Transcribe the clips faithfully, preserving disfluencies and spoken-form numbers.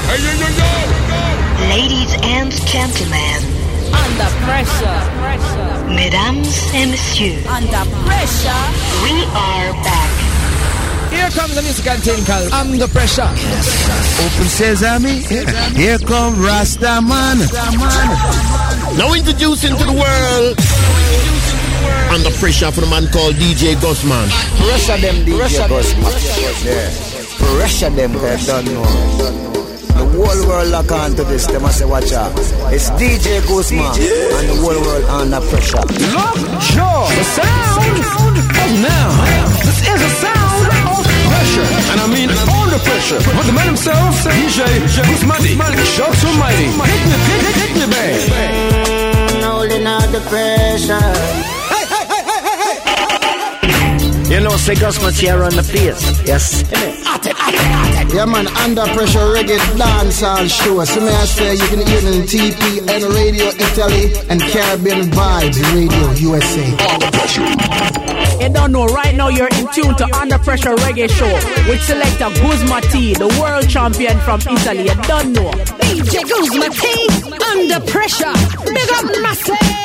Hey, yo, yo, yo. Ladies and gentlemen. Under pressure. pressure. Mesdames et messieurs. Under pressure. We are back. Here comes the music thing called Under Pressure. Open Sesame. Here come Rasta Man. Now introducing to the world Under Pressure for the man called D J Gusman. Pressure them D J Gusman. Yeah. Pressure them, cause they don't know. The whole world lock on to this. They must say, watch out. It's D J Gusman and the whole world under pressure. Look, sure, the sound of now. This is a sound of pressure, and I mean under pressure. But the man himself, D J Gusman, shocks almighty. Hit me, hit, hit me, babe. Holding out the pressure. Hey, hey, hey, hey, hey, hey. You know, say Gusman's here on the place. Yes. Yeah, man, Under Pressure Reggae Dancehall Show. So may I say you can hear it on T P N Radio Italy and Caribbean Vibes Radio U S A. You don't know, right now you're in tune to Under Pressure Reggae Show with selector Guzma T, the world champion from Italy. You don't know. D J Guzma T, Under Pressure. Big up massive.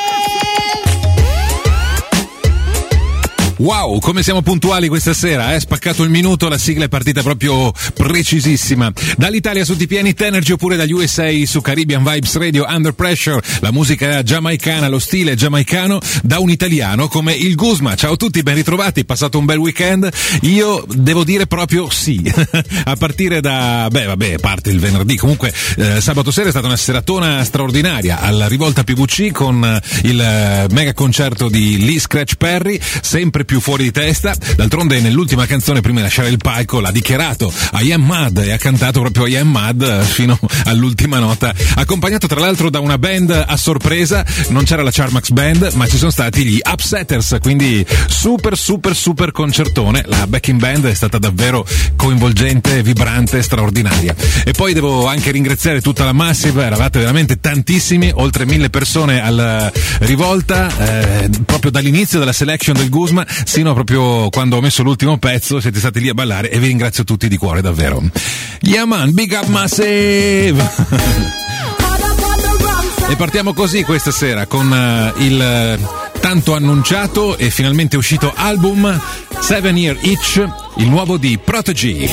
Wow, come siamo puntuali questa sera, eh? Spaccato il minuto, la sigla è partita proprio precisissima. Dall'Italia su T P N Hit Energy oppure dagli U S A su Caribbean Vibes Radio, Under Pressure, la musica giamaicana, lo stile giamaicano da un italiano come il Guzma. Ciao a tutti, ben ritrovati, passato un bel weekend? Io devo dire proprio sì. A partire da, beh vabbè, parte il venerdì, comunque eh, sabato sera è stata una seratona straordinaria alla Rivolta P V C con eh, il eh, mega concerto di Lee Scratch Perry, sempre più fuori di testa. D'altronde nell'ultima canzone prima di lasciare il palco l'ha dichiarato I am mad e ha cantato proprio I am mad fino all'ultima nota, accompagnato tra l'altro da una band a sorpresa. Non c'era la Charmax Band ma ci sono stati gli Upsetters, quindi super super super concertone. La backing band è stata davvero coinvolgente, vibrante, straordinaria. E poi devo anche ringraziare tutta la Massive, eravate veramente tantissimi, oltre mille persone alla Rivolta, eh, proprio dall'inizio della selection del Guzma sino a proprio quando ho messo l'ultimo pezzo. Siete stati lì a ballare e vi ringrazio tutti di cuore, davvero. Yeah man, big up Massive. E partiamo così questa sera con uh, il uh, tanto annunciato e finalmente uscito album Seven Year Itch, il nuovo di Protege.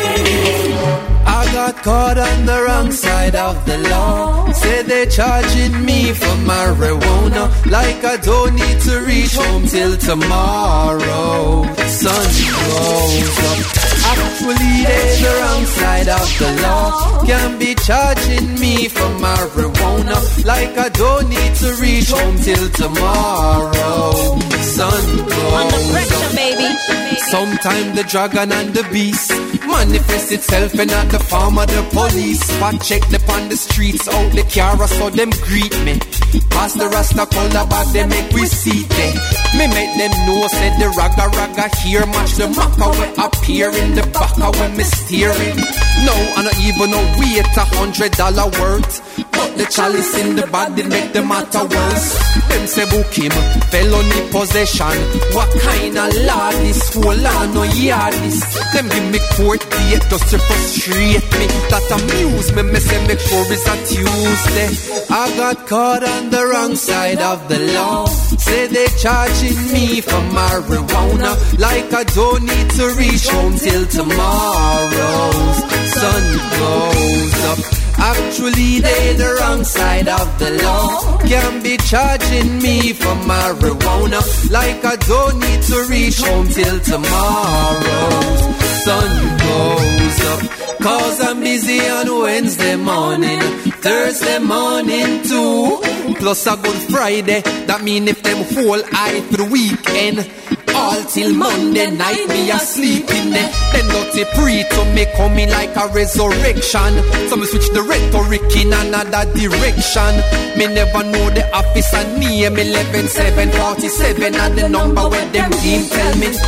I got caught on the wrong side of the law. Say they charging me for marijuana, like I don't need to reach home till tomorrow. Sun goes up. Actually they're the wrong side of the law. Can't be charging me for marijuana, like I don't need to reach home till tomorrow. Sun goes Under pressure, baby. Sometime the dragon and the beast manifest itself in at the farm or the police. Spot check them on the streets, out the car, so them greet me. Pass the rasta color back, they make we see them. Me make them know, said the ragga ragga here, match the macka we appear in the back when me steering. No, I not even know we at a hundred dollar worth. But the chalice in the body make the matter worse. Them say book him, felony possession. What kind of law this? Hold on, no yardis. Them give me court date just to frustrate me. That amuse me, me say make sure it's a Tuesday. I got caught on the wrong side of the law. Say they charging me for marijuana, like I don't need to reach home till tomorrow. Sun goes up. Actually they the wrong side of the law. Can't be charging me for marijuana, like I don't need to reach home till tomorrow. Sun goes up. Cause I'm busy on Wednesday morning, Thursday morning too. Plus a good Friday, that mean if them whole eye for the weekend. All till Monday night me asleep in there. Then dirty pre to me coming like a resurrection. So me switch the rhetoric in another direction. Me never know the office and name eleven seven forty-seven and the number where them team tell me.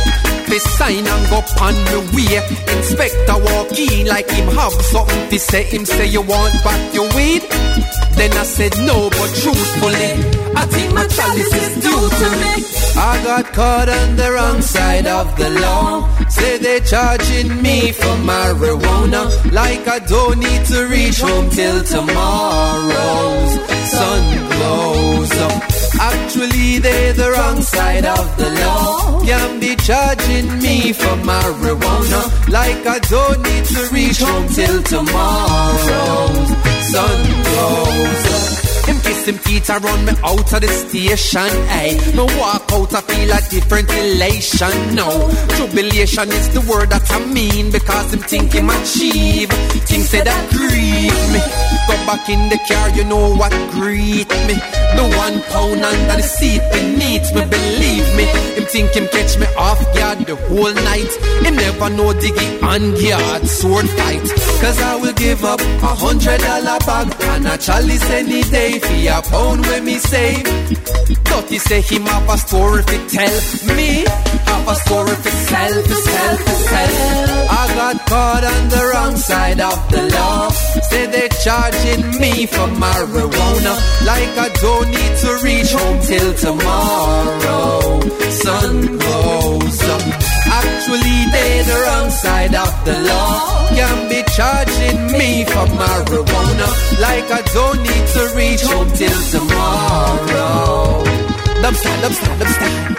fi sign and go on the way. Inspector walk in like him have something to say. Him say you want back your weed. Then I said no, but truthfully, I think my chalice is due to me. I got caught on the wrong side of the law. Say they charging me for marijuana, like I don't need to reach home till tomorrow's sun glows up. Actually, they're the wrong side of the law. Can be charging me for marijuana, like I don't need to reach home till tomorrow's sun glows up. Him kiss him teeth, I run me out of the station, ayy. No walk out, I feel a different elation, no. Jubilation is the word that I mean, because him think him achieve. Things say that grieve me. Go back in the car, you know what greet me. The one pound under the seat beneath me, believe me. Him think him catch me off guard the whole night. Him never know diggy on guard, sword fight. Cause I will give up a hundred dollar bag and a chalice any day for a pound when me save. Thought he say him have a story to tell me, have a story to sell, to sell, to sell. I got caught on the wrong side of the law. Say they charging me for marijuana, like I don't need to reach home till tomorrow sun goes up. Actually they the wrong side of the law. Can be charging me for marijuana, like I don't need to reach home till tomorrow. Dubstep, dubstep, dubstep.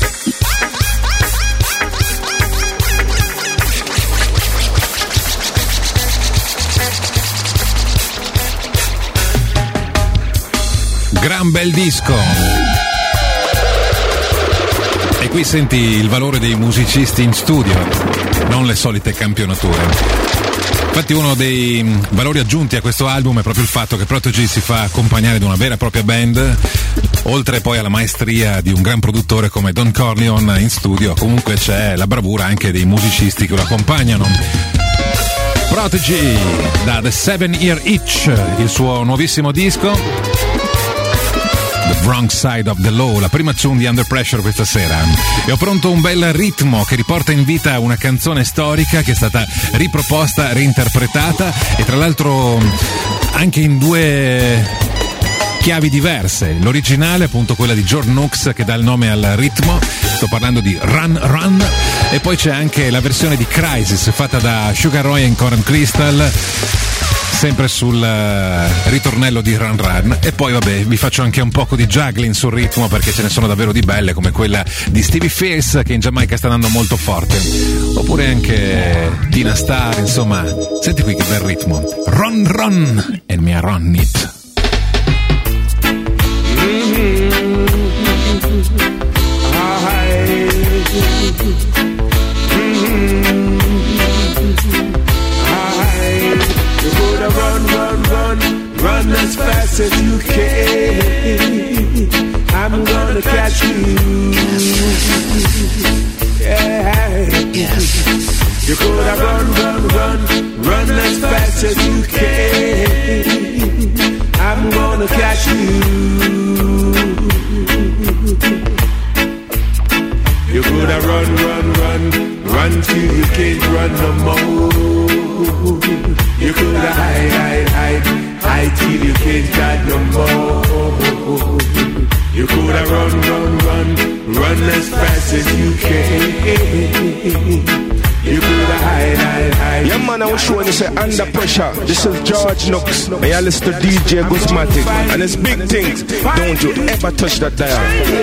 Gran bel disco. E qui senti il valore dei musicisti in studio, non le solite campionature. Infatti uno dei valori aggiunti a questo album è proprio il fatto che Prodigy si fa accompagnare da una vera e propria band, oltre poi alla maestria di un gran produttore come Don Corleone in studio. Comunque c'è la bravura anche dei musicisti che lo accompagnano. Prodigy da The Seven Year Itch, il suo nuovissimo disco The Wrong Side of the Law, la prima tune di Under Pressure questa sera. E ho pronto un bel ritmo che riporta in vita una canzone storica che è stata riproposta, reinterpretata e tra l'altro anche in due chiavi diverse. L'originale appunto quella di George Nooks che dà il nome al ritmo, sto parlando di Run Run, e poi c'è anche la versione di Crisis fatta da Sugar Roy and Coran Crystal, sempre sul uh, ritornello di Run Run. E poi vabbè vi faccio anche un poco di juggling sul ritmo, perché ce ne sono davvero di belle, come quella di Stevie Fierce che in Giamaica sta andando molto forte, oppure anche Tina Starr. Insomma, senti qui che bel ritmo. Run Run and me a run it. Run as fast as you can. I'm gonna catch you. Yeah. You gotta run, run, run, run as fast as you can. I'm gonna catch you. You gotta run, run, run, run till you can't run no more. You coulda hide, hide, hide, hide till you can't hide no more. You coulda run, run, run, run as fast as you can. You coulda hide, hide, hide. Yeah man, I was showing you say Under Pressure. This is George Nooks. And you listen to D J Guzmatic. And it's big things. Don't you ever touch that dial.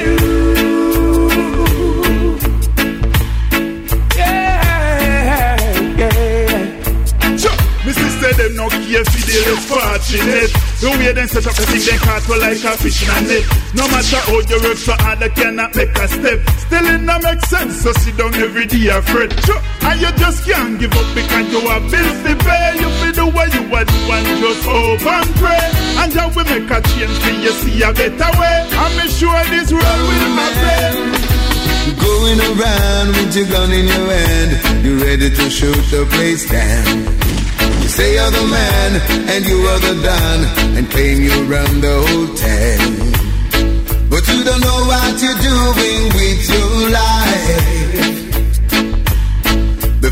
Say them no care for the less fortunate. The way them set up the thing they caught well like a fish in a net. No matter how you work so hard, they cannot make a step. Still it no make sense, so sit down every day afraid. Sure. And you just can't give up because you have bills to pay. You feel the way you are do and just hope and pray. And you will make a change till you see a better way. I'm sure this world will happen. Going around with your gun in your hand, you ready to shoot the place down. You say you're the man and you are the Don and claim you run the hotel, but you don't know what you're doing with your life.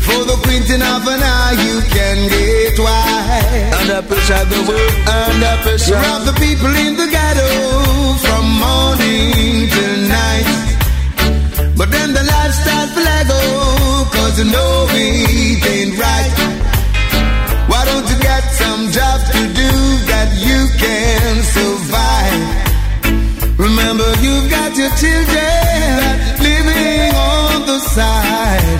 For the printing of an eye, you can get wide. Under pressure, the world under pressure. You rob the people in the ghetto from morning till night. But then the lifestyle flago, cause you know it ain't right. Why don't you get some job to do that you can survive? Remember, you've got your children living on the side.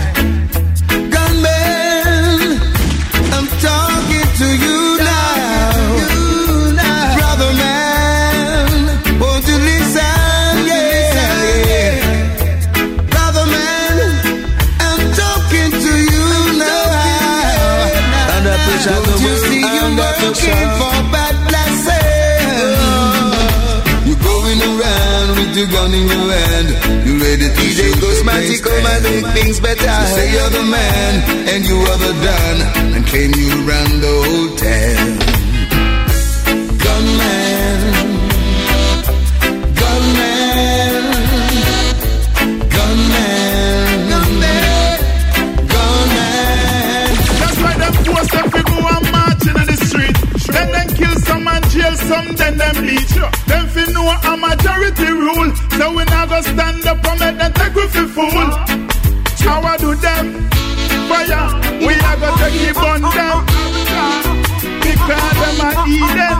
Gunman, I'm talking to you now. Brother man, won't you listen? Yeah. Brother man, I'm talking to you now. Under pressure, don't you see you working for bad blessings? You're going around with your gun in your hand. You ready to D J Guzmati, come and make things better. You say you're the man and you are the don, and claim you run the whole town. Gunman, gunman, gunman, gunman, gunman. That's why them post them people are marching in the street. Then them kill some and jail some, then them bleach. Them fi know a majority rule, so we not go stand up and make them take we fi fool. How I do them? Fire, we are go take it on them. Because them are eating.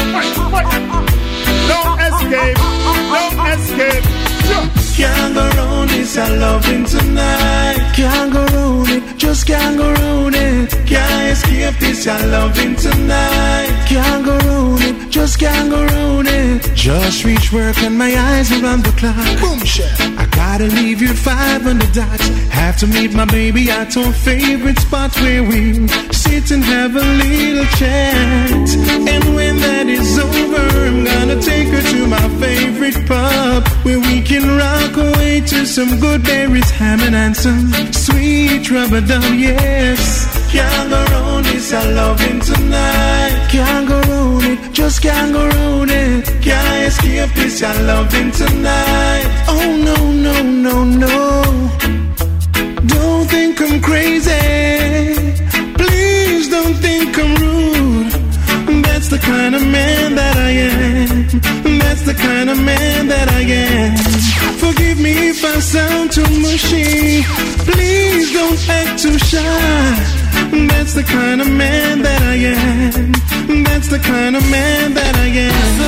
Don't escape, don't escape. Can't go round this, I love him tonight. Can't go round it, just can't go round it. Can't escape this, I love him tonight. Can't go round it, just can't go round it. Just reach work and my eyes are on the clock. Boom shit. I gotta leave you at five on the dot. Have to meet my baby at our favorite spot where we sit and have a little chat. And when that is over, I'm gonna take her to my favorite pub where we can rock away to some good berries, ham and some sweet rubber dub, yes. Can't go round this, I love him tonight. Can't go round it, just can't go round it. Can't escape this, I love him tonight. Oh no, no, no, no. Don't think I'm crazy. Please don't think I'm rude. That's the kind of man that I am. That's the kind of man that I am. Forgive me if I sound too mushy. Please don't act too shy. That's the kind of man that I am. That's the kind of man that I am. So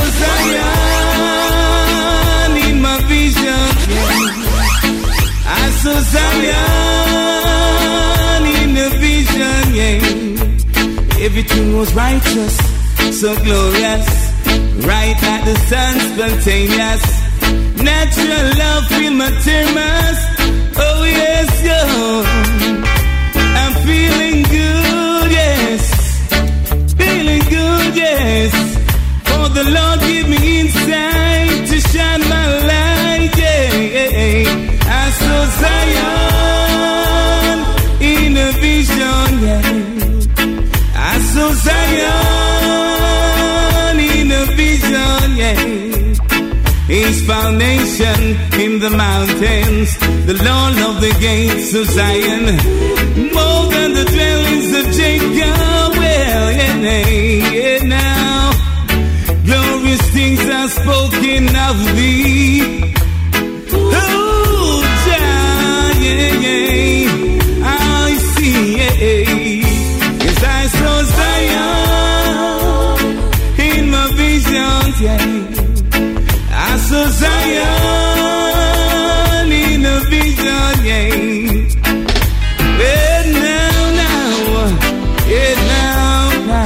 Zion in my vision. I saw Zion in the vision, yeah. Everything was righteous, so glorious. Right at the sun, spontaneous. Natural love, feel my tears. Oh yes, yo. I'm feeling good, yes. Feeling good, yes. Oh, the Lord give me insight to shine my light, yeah. I saw Zion in a vision, yeah. I saw Zion in a vision, yeah. His foundation in the mountains, the Lord of the gates of Zion, more than the dwellings of Jacob. Well, yeah, yeah, now glorious things are spoken of thee. Oh, Jah, yeah, yeah, I see, yeah. Yes, I saw Zion in my visions, yeah. I saw Zion in a vision, yeah. Yeah, now, now, yeah, now, now.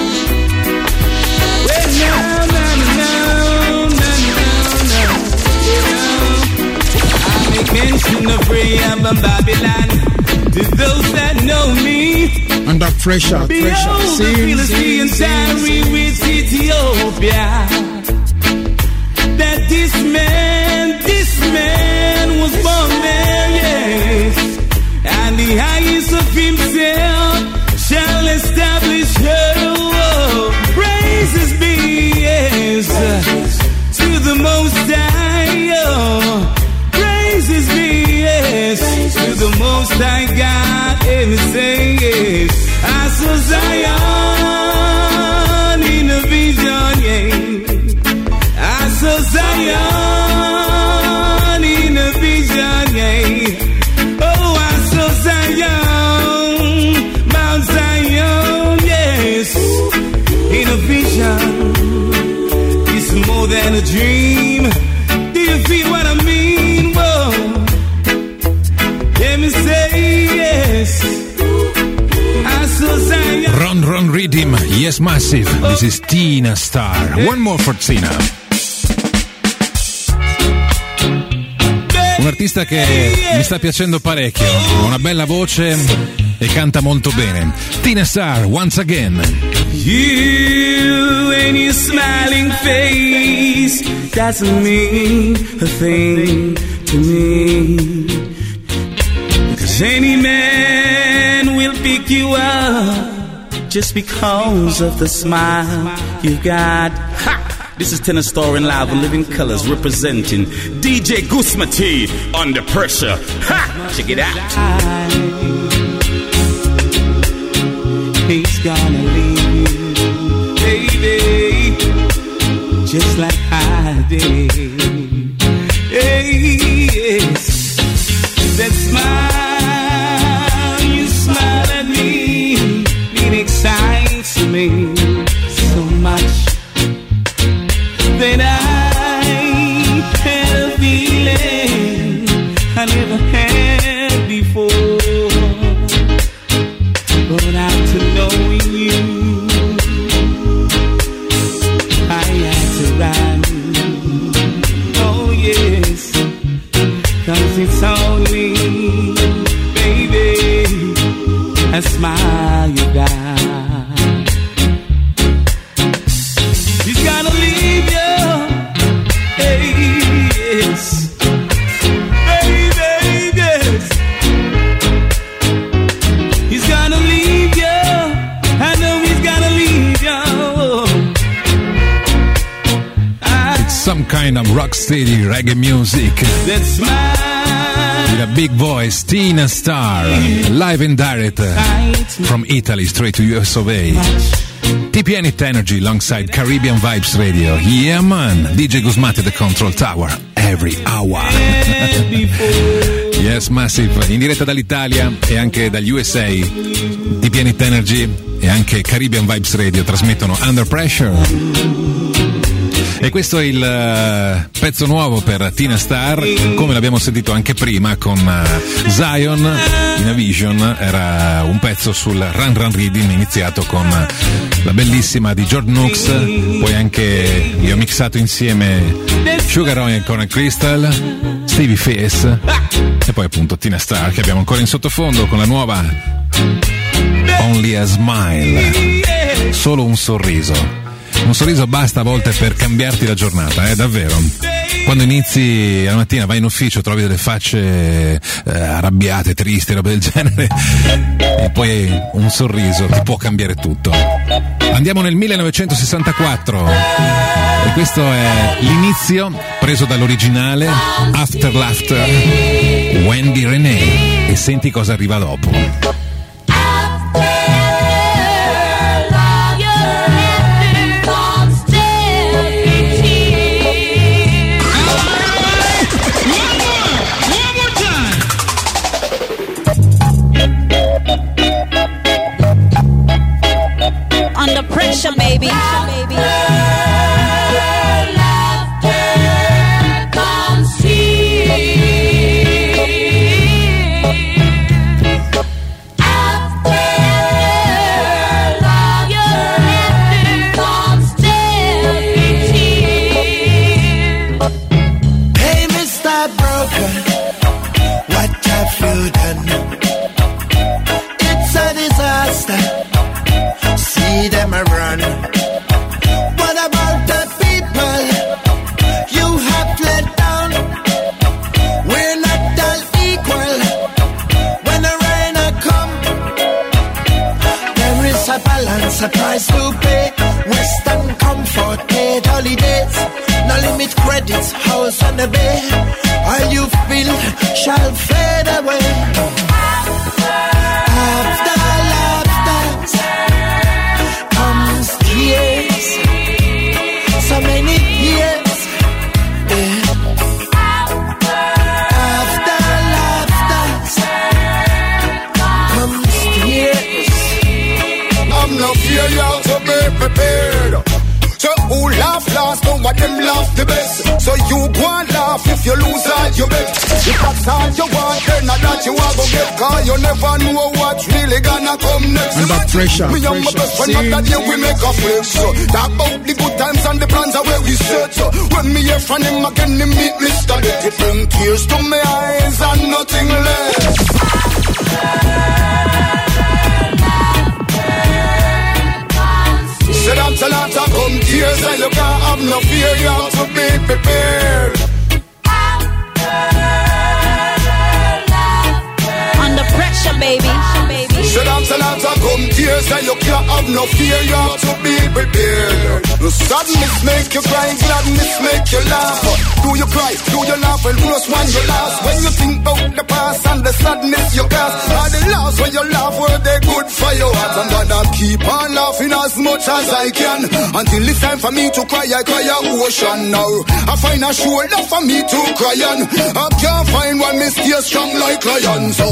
Yeah, now, now, now, now, now, now. I make mention of Rahab and Babylon to those that know me. Under pressure, pressure. See, the Philistines diary with Ethiopia. That this man, this man was born there, yes. And the highest of himself shall establish her. Oh, praises be, yes, to the Most High. Oh, praises be, yes, to the Most High God. M love is more than a dream. Do you feel what I mean? Whoa. Let me say yes. I saw Zion. Ron Ron Rhythm, Yes Massive. This is Tina Star. One more for Tina. Un artista che mi sta piacendo parecchio, ha una bella voce e canta molto bene. Tina Star, once again. You and your smiling face doesn't mean a thing to me. 'Cause any man will pick you up just because of the smile you've got. Ha! This is Tina Star in live and living colors representing D J Gusmati Under Pressure. Ha! Check it out. He's gonna leave you, baby, just like I did. Hey, yes. That smile you smile at me, it excites me so much that I had a feeling I never had before. But after knowing you, I had to run. Oh yes, 'cause it's only, baby, a smile you got. He's gonna leave you. Hey, yes. Baby, yes. He's gonna leave you. I know he's gonna leave you. It's some kind of rocksteady reggae music. That smile. With a big voice, Tina Star, live and direct from Italy, straight to U S of A. T P N Hit Energy alongside Caribbean Vibes Radio. Yeah man, D J Gusmati the Control Tower, every hour. Yes Massive, in diretta dall'Italia e anche dagli U S A. T P N Hit Energy e anche Caribbean Vibes Radio trasmettono Under Pressure. E questo è il uh, pezzo nuovo per Tina Star, come l'abbiamo sentito anche prima con uh, Zion in A Vision. Era un pezzo sul Run Run Rhythm iniziato con uh, la bellissima di George Nooks, poi anche li ho mixato insieme Sugar Ray e Conan Crystal, Stevie Face e poi appunto Tina Star che abbiamo ancora in sottofondo con la nuova Only a Smile, solo un sorriso. Un sorriso basta a volte per cambiarti la giornata, eh, davvero. Quando inizi la mattina, vai in ufficio, trovi delle facce eh, arrabbiate, tristi, robe del genere, e poi un sorriso ti può cambiare tutto. Andiamo nel millenovecentosessantaquattro e questo è l'inizio preso dall'originale After Laughter, Wendy Renee, e senti cosa arriva dopo. Under pressure, baby. baby. Hey, Mister Broker, what have you done? It's a disaster. See them a run. What about the people you have let down? We're not all equal. When the rain a come, there is a balance, a price to pay. Western comfort, paid holidays, no limit credits, house on the bay. All you feel shall fade away. After laughter comes tears, so many years. Yeah. After laughter comes tears. I'm not failure, so be prepared. Who laugh last, no one them laugh the best. So you go and laugh if you lose all your bet. If that's all you want, then not that you want to get. Cause you never know what's really gonna come next. Under pressure. Me and my best friend, not that year we make a flex. So talk about the good times and the plans are where we set. So when me hear from him again, he meet me study. He bring tears to my eyes and nothing less. Say that a lot of come tears and you can't have no fear. You have to be prepared. Under pressure, baby. Say that a lot of come tears and you can't have no fear. You have to be prepared. The sadness make you cry, gladness make you laugh. Do you cry? Do you laugh? And who's when you laugh? When you think about the past and the sadness you cast, are the laughs when you laugh were they good for your heart? I'm gonna keep on laughing as much as I can until it's time for me to cry. I cry a ocean now. I find a shoulder for me to cry on. I can't find one me stay strong like lion. So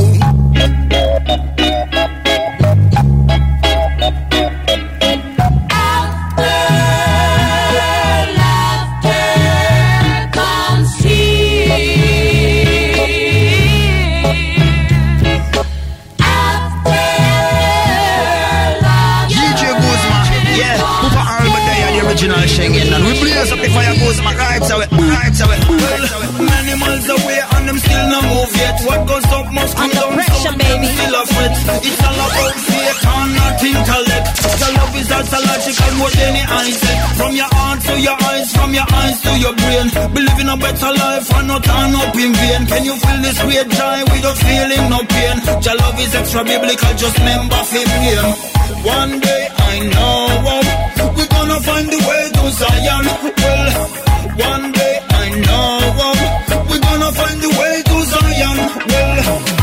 Schengen, and we blaze up the fire goes my rights away, rights away. Well, many miles away and them still not move yet. What goes up must come down. Pressure, baby. Still a fret. It's all about faith and not intellect. The love is psychological more than any eyesight. From your heart to your eyes, from your eyes to your brain. Believe in a better life and not turn up in vain. Can you feel this great joy without feeling no pain? Your love is extra biblical, just remember fifteen. One day I know um, we're gonna find the way to Zion. Well, one day I know um, we're gonna find the way to Zion. Well,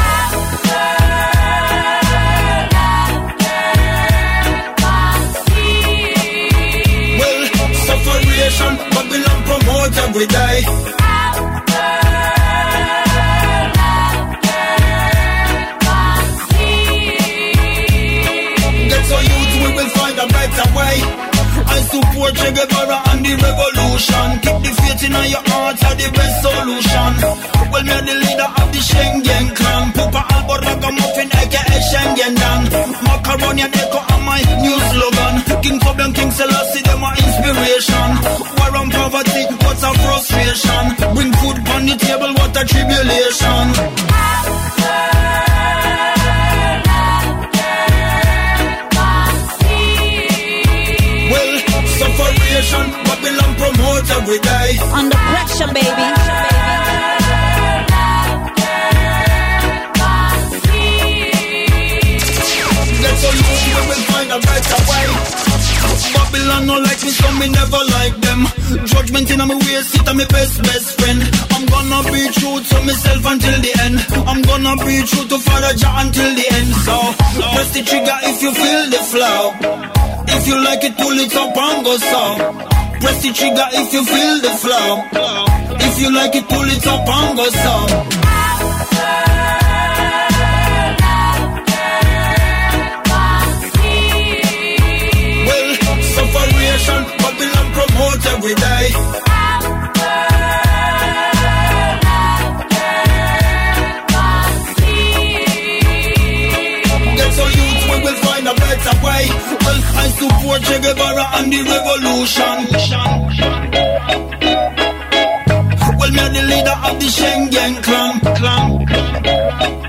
well, separation, Babylon promote every day. Way. I support Che Guevara and the revolution. Keep the faith in your heart are the best solution. Well, me the leader of the Schengen clan. Pupa Albo Ragamuffin aka Schengen Dan. Macaroni and Echo are my new slogan. King Fabian, King Selassie, them are inspiration. War on poverty, what's a frustration? Bring food on the table, what a tribulation. Babylon promotes every day. Under pressure, baby. Get so loose, we will find a better way. Babylon no like me, so me never like them. Judgment in my way, sit on my best, best friend. I'm gonna be true to myself until the end. I'm gonna be true to Father Jah until the end. So, press the trigger if you feel the flow. If you like it, pull it up and go so. Press the trigger if you feel the flow. If you like it, pull it up and go so. Well, separation, Babylon promote every day. Get so youth, we will find a better way. Well, I support Che Guevara and the revolution. Well, me the leader of the Schengen clan. clan.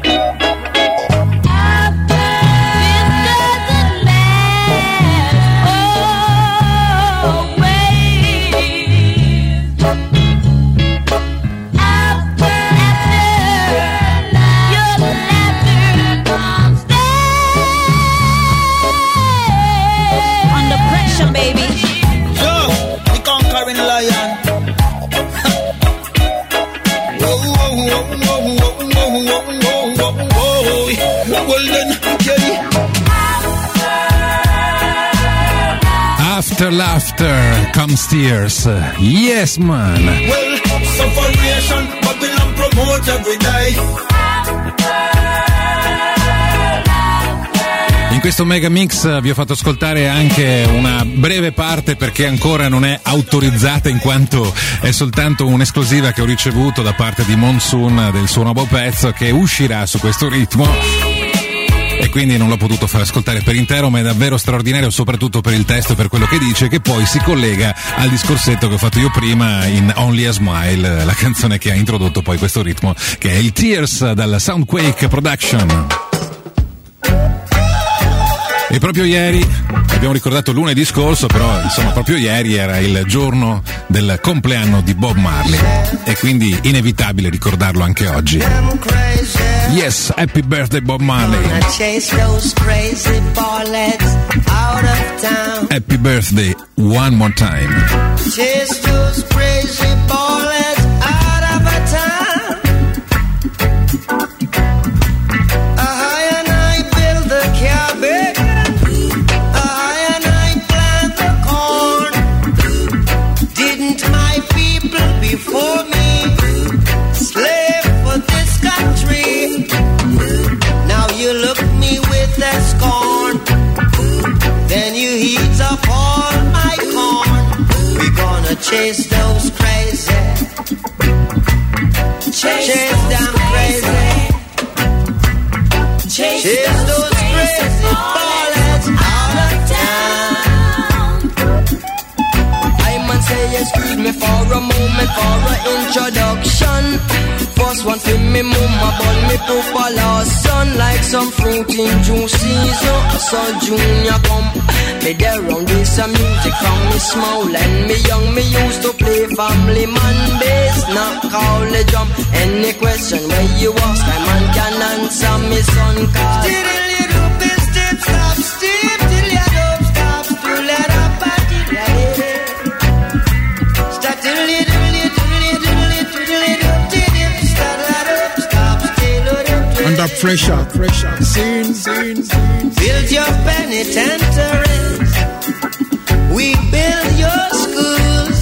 After laughter comes tears. Yes, man. Well, separation, Babylon promote every day. In questo mega mix vi ho fatto ascoltare anche una breve parte perché ancora non è autorizzata, in quanto è soltanto un'esclusiva che ho ricevuto da parte di Monsoon del suo nuovo pezzo, che uscirà su questo ritmo, e quindi non l'ho potuto far ascoltare per intero, ma è davvero straordinario, soprattutto per il testo e per quello che dice, che poi si collega al discorsetto che ho fatto io prima in Only a Smile, la canzone che ha introdotto poi questo ritmo, che è il Tears dalla Soundquake Production. E proprio ieri, abbiamo ricordato lunedì scorso, però insomma proprio ieri era il giorno del compleanno di Bob Marley, e quindi inevitabile ricordarlo anche oggi. Yes, happy birthday Bob Marley. Happy birthday one more time. Chase those crazy ballers out of a town. I and I build the cabin. I and I plant the corn. Didn't my people before me slave for this country? Now you look me with that scorn. Then you heat up all my corn. We gonna chase those crazy, chase, chase them crazy, chase, chase those crazy ballers out of town. I man say excuse me for a moment, for an introduction. First one for me mama, but me papa last son, like some fruit in June season. So Junior come, me there round with some music from me small and me young. Me used to play family man bass, not call the drum. Any question where you ask, I man can answer me son call. Still you do this step stop, step till you don't stop, to let up party ready. Start till you do it, do it, do it, do it, do it, start let up, stop, still do it. Under pressure, pressure, scene, scene, scene. Build your penitentiaries, we build your schools,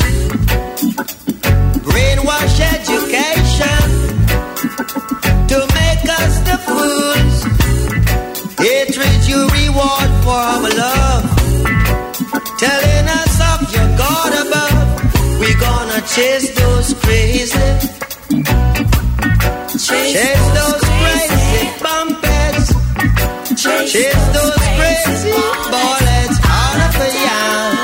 brainwash education to make us the fools. Hatred you reward for our love, telling us of your God above. We gonna chase those crazy, chase, chase those crazy bumpers, chase, chase those crazy bullets out of the yard.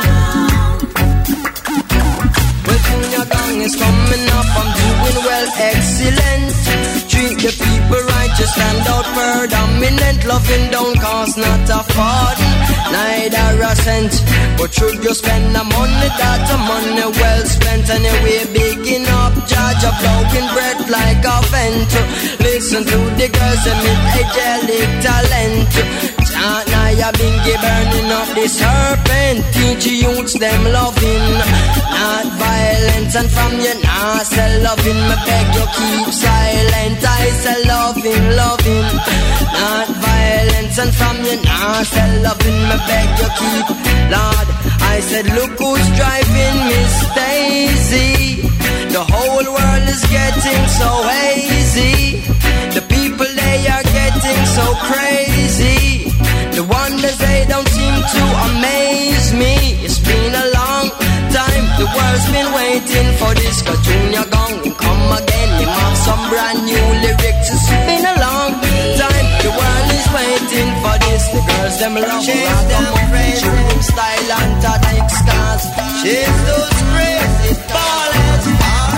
Well, Junior Gang is coming up, I'm doing well, excellent. Treat the people right, just stand out for dominant. Loving don't cost not a farthing, neither a cent. But should you spend the money, that's a money well spent. Anyway, bigging up, judge a blowing breath like a vent. Listen to the girls and with angelic talent. Chant Naya Bingy burning up the serpent. Teach youths them loving, not violence. And from you now say loving, me beg you keep silent. I say loving, loving, not violence. And from you now say loving, me beg you keep. Lord, I said look who's driving Miss Daisy. The whole world is getting so hazy. The people they are getting so crazy. The wonders they don't seem to amaze me. It's been a long time, the world's been waiting for this. Cause Junior Gang will come again, him have some brand new lyrics. It's been a long time, the world is waiting for this. The girls them love chase them crazy style and tactic scars. Chase those crazy ballers all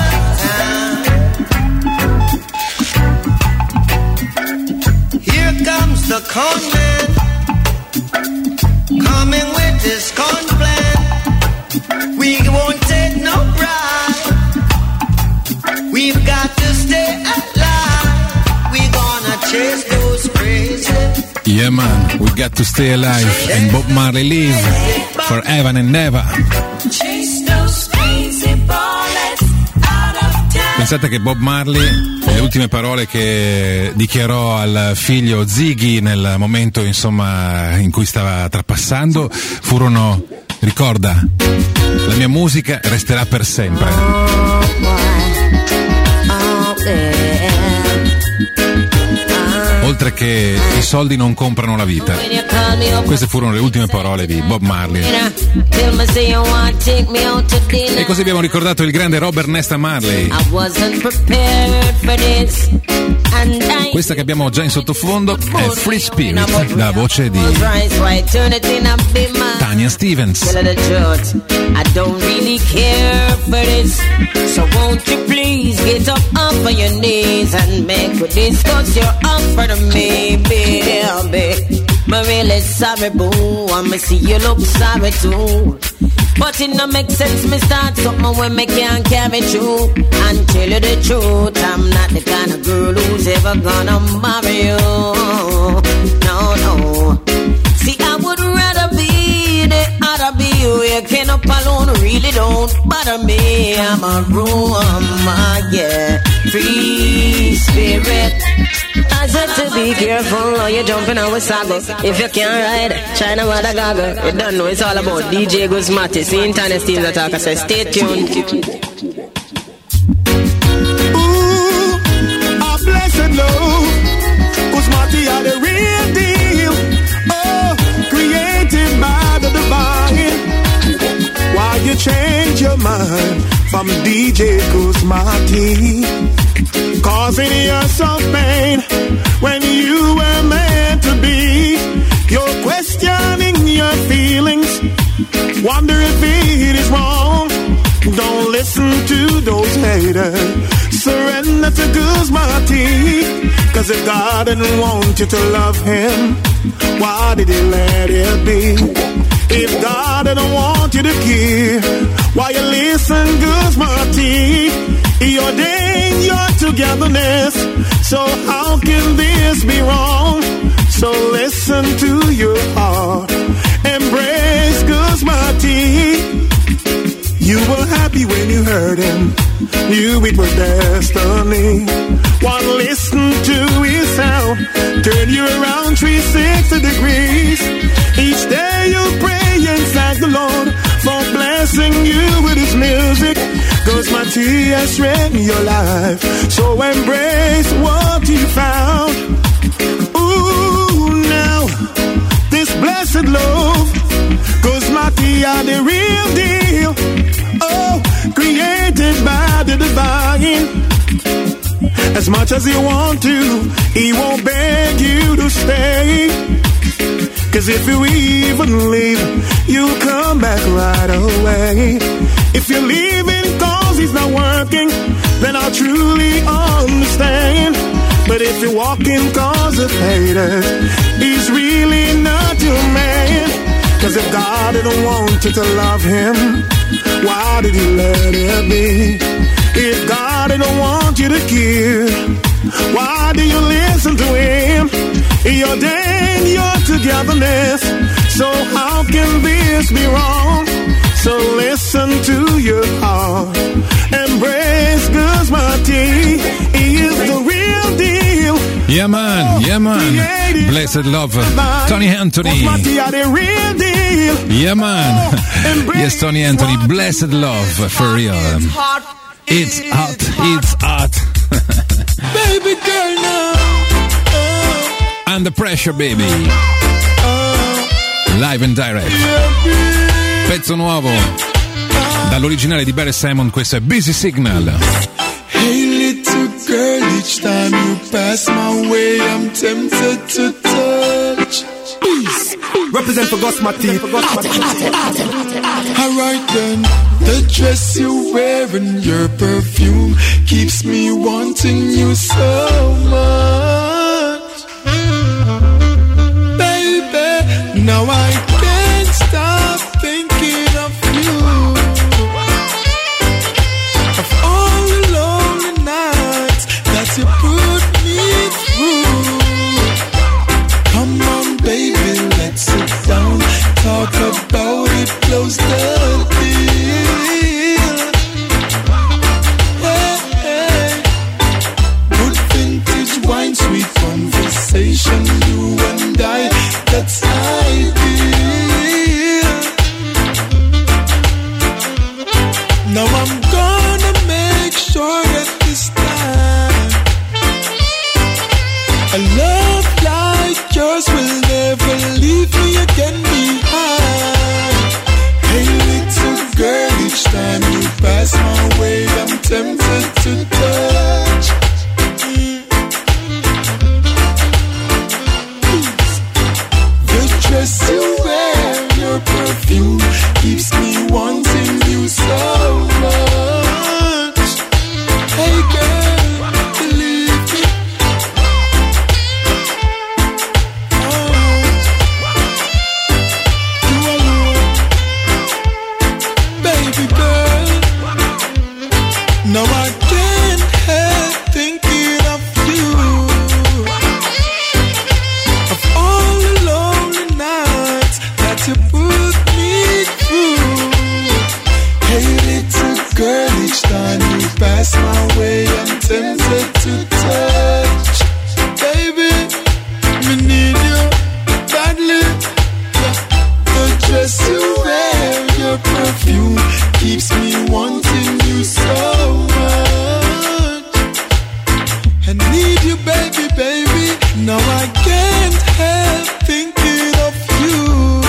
the time. Here comes the con man, coming with his con plan. We won't take no bribe. We've got to stay alive. We gonna chase those crazy. Yeah man, we got to stay alive. And Bob Marley live forever and ever. Chase those crazy bullets out of town. Pensate che Bob Marley, le ultime parole che dichiarò al figlio Ziggy nel momento insomma in cui stava trapassando furono: ricorda, la mia musica resterà per sempre. oltre che i soldi non comprano la vita. Queste furono le ultime parole di Bob Marley. E così abbiamo ricordato il grande Robert Nesta Marley. Questa che abbiamo già in sottofondo è Free Spirit, la voce di Tanya Stevens. I don't really care for this, so won't you please get up off of your knees and make me discuss your offer to me, baby. I'm really sorry, boo, I'ma see you look sorry too. But it no make sense, me start something when me can't carry through. And tell you the truth, I'm not the kind of girl who's ever gonna marry you. No, no. See, I would rather be the other be you. Waking up alone really don't bother me. I'm a rumor, yeah. Free spirit. I said to be careful or you're jumping on with sago. If you can't ride, China with a goggle. You don't know it's all about D J Guzmati. See internet steals attack. I say stay tuned. Ooh, a blessed love. Guzmati are the real deal. Oh, created by the divine. Why you change your mind from D J Guzmati? Causing yourself pain when you were meant to be. You're questioning your feelings, wonder if it is wrong. Don't listen to those haters. Surrender to Guzmati. Cause if God didn't want you to love him, why did he let it be? If God didn't want you to care, why you listen, Guzmati? He ordained your togetherness, so how can this be wrong? So listen to your heart, embrace Guzmati. You were happy when you heard him, knew it was destiny. One listen to his sound, turn you around three sixty degrees. Each day you pray and thank the Lord for blessing you with his music. Guzmati has written your life, so embrace what you found. Ooh, now, this blessed love, Guzmati are the real deal. Oh, created by the divine. As much as he want to, he won't beg you to stay. Cause if you even leave, you'll come back right away. If you're leaving cause he's not working, then I'll truly understand. But if you're walking cause of haters, he's really not your man. Cause if God didn't want you to love him, why did he let it be? If God didn't want you to care, why do you listen to him? He ordained your togetherness, so how can this be wrong? So listen to your heart, embrace Guzmati. He is the real deal. Yeah man, yeah man. Blessed Love, Tony Anthony. Yeah man. Yes, Tony Anthony, Blessed Love, for real. It's hot, it's hot. Baby girl now. Under Pressure, baby. Live and direct. Pezzo nuovo dall'originale di Barry Simon, questo è Busy Signal. Hey little girl, each time you pass my way, I'm tempted to touch. Peace. Represent for Guzmati. Alright then, the dress you're wearing, your perfume keeps me wanting you so much. Baby, now I can't stop thinking of you. Of all the lonely nights that you put me through. Come on baby, let's sit down, talk about it, close the deal. Hey, hey. Good vintage wine, sweet conversation, you and I, that's ideal. Now I'm gonna make sure that this time I love pass my way, I'm tempted to touch. Mm. The dress you wear, your perfume keeps me wanting you so much. Hey girl, believe me. Oh, you alone, baby girl. Now I can't help thinking of you, of all the lonely nights that you put me through. Hey little girl, each time you pass my way, I'm tempted to touch. Baby, me need you badly. The dress you wear, your perfume keeps me wanting you so much. I need you, baby, baby. Now I can't help thinking of you,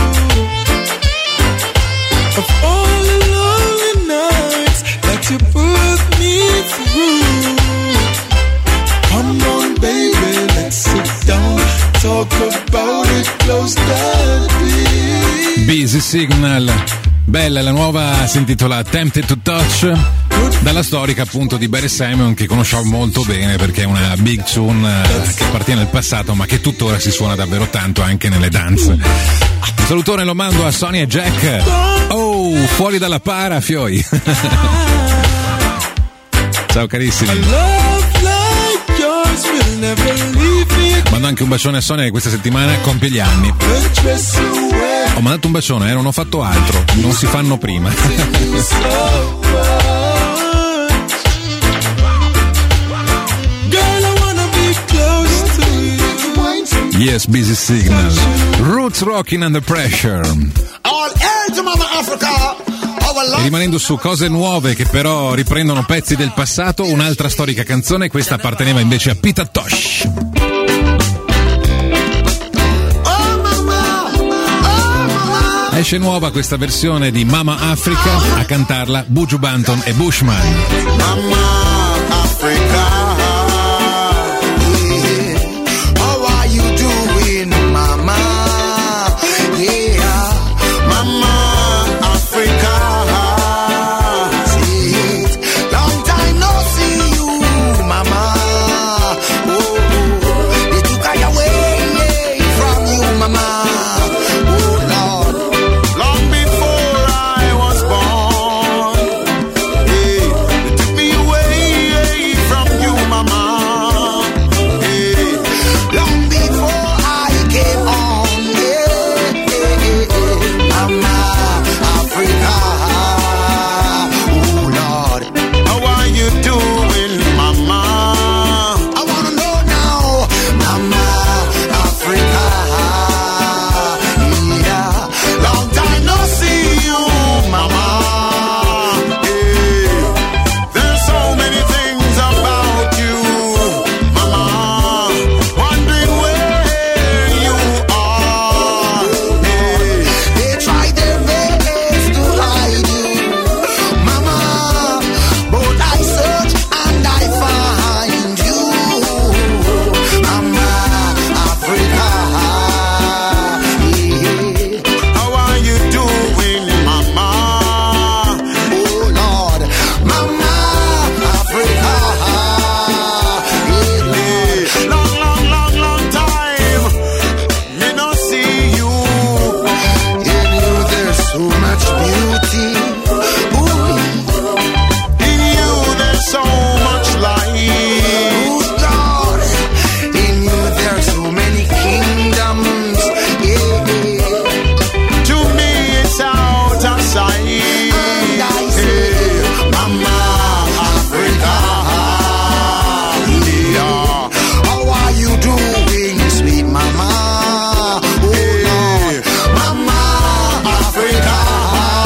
of all the lonely nights that you put me through. Come on, baby, let's sit down, talk about it, close that door. Busy Signal. Bella, la nuova si intitola Tempted to Touch, dalla storica appunto di Barry Simon, che conosciamo molto bene perché è una big tune eh, che appartiene al passato ma che tuttora si suona davvero tanto anche nelle dance. Un salutone lo mando a Sonia e Jack. Oh, fuori dalla para, fioi. Ciao carissimi. Mando anche un bacione a Sonia che questa settimana compie gli anni. Ho mandato un bacione, eh, non ho fatto altro, non si fanno prima. Yes, Busy Signal. Roots rocking under pressure. E rimanendo su cose nuove che però riprendono pezzi del passato, un'altra storica canzone, questa apparteneva invece a Peter Tosh. Esce nuova questa versione di Mama Africa, a cantarla Buju Banton e Bushman. Mama Africa, yeah. How are you doing, Mama? Yeah, Mama Africa. See, long time no see you, Mama. Oh, they took I away from you, Mama. Mama, Africa.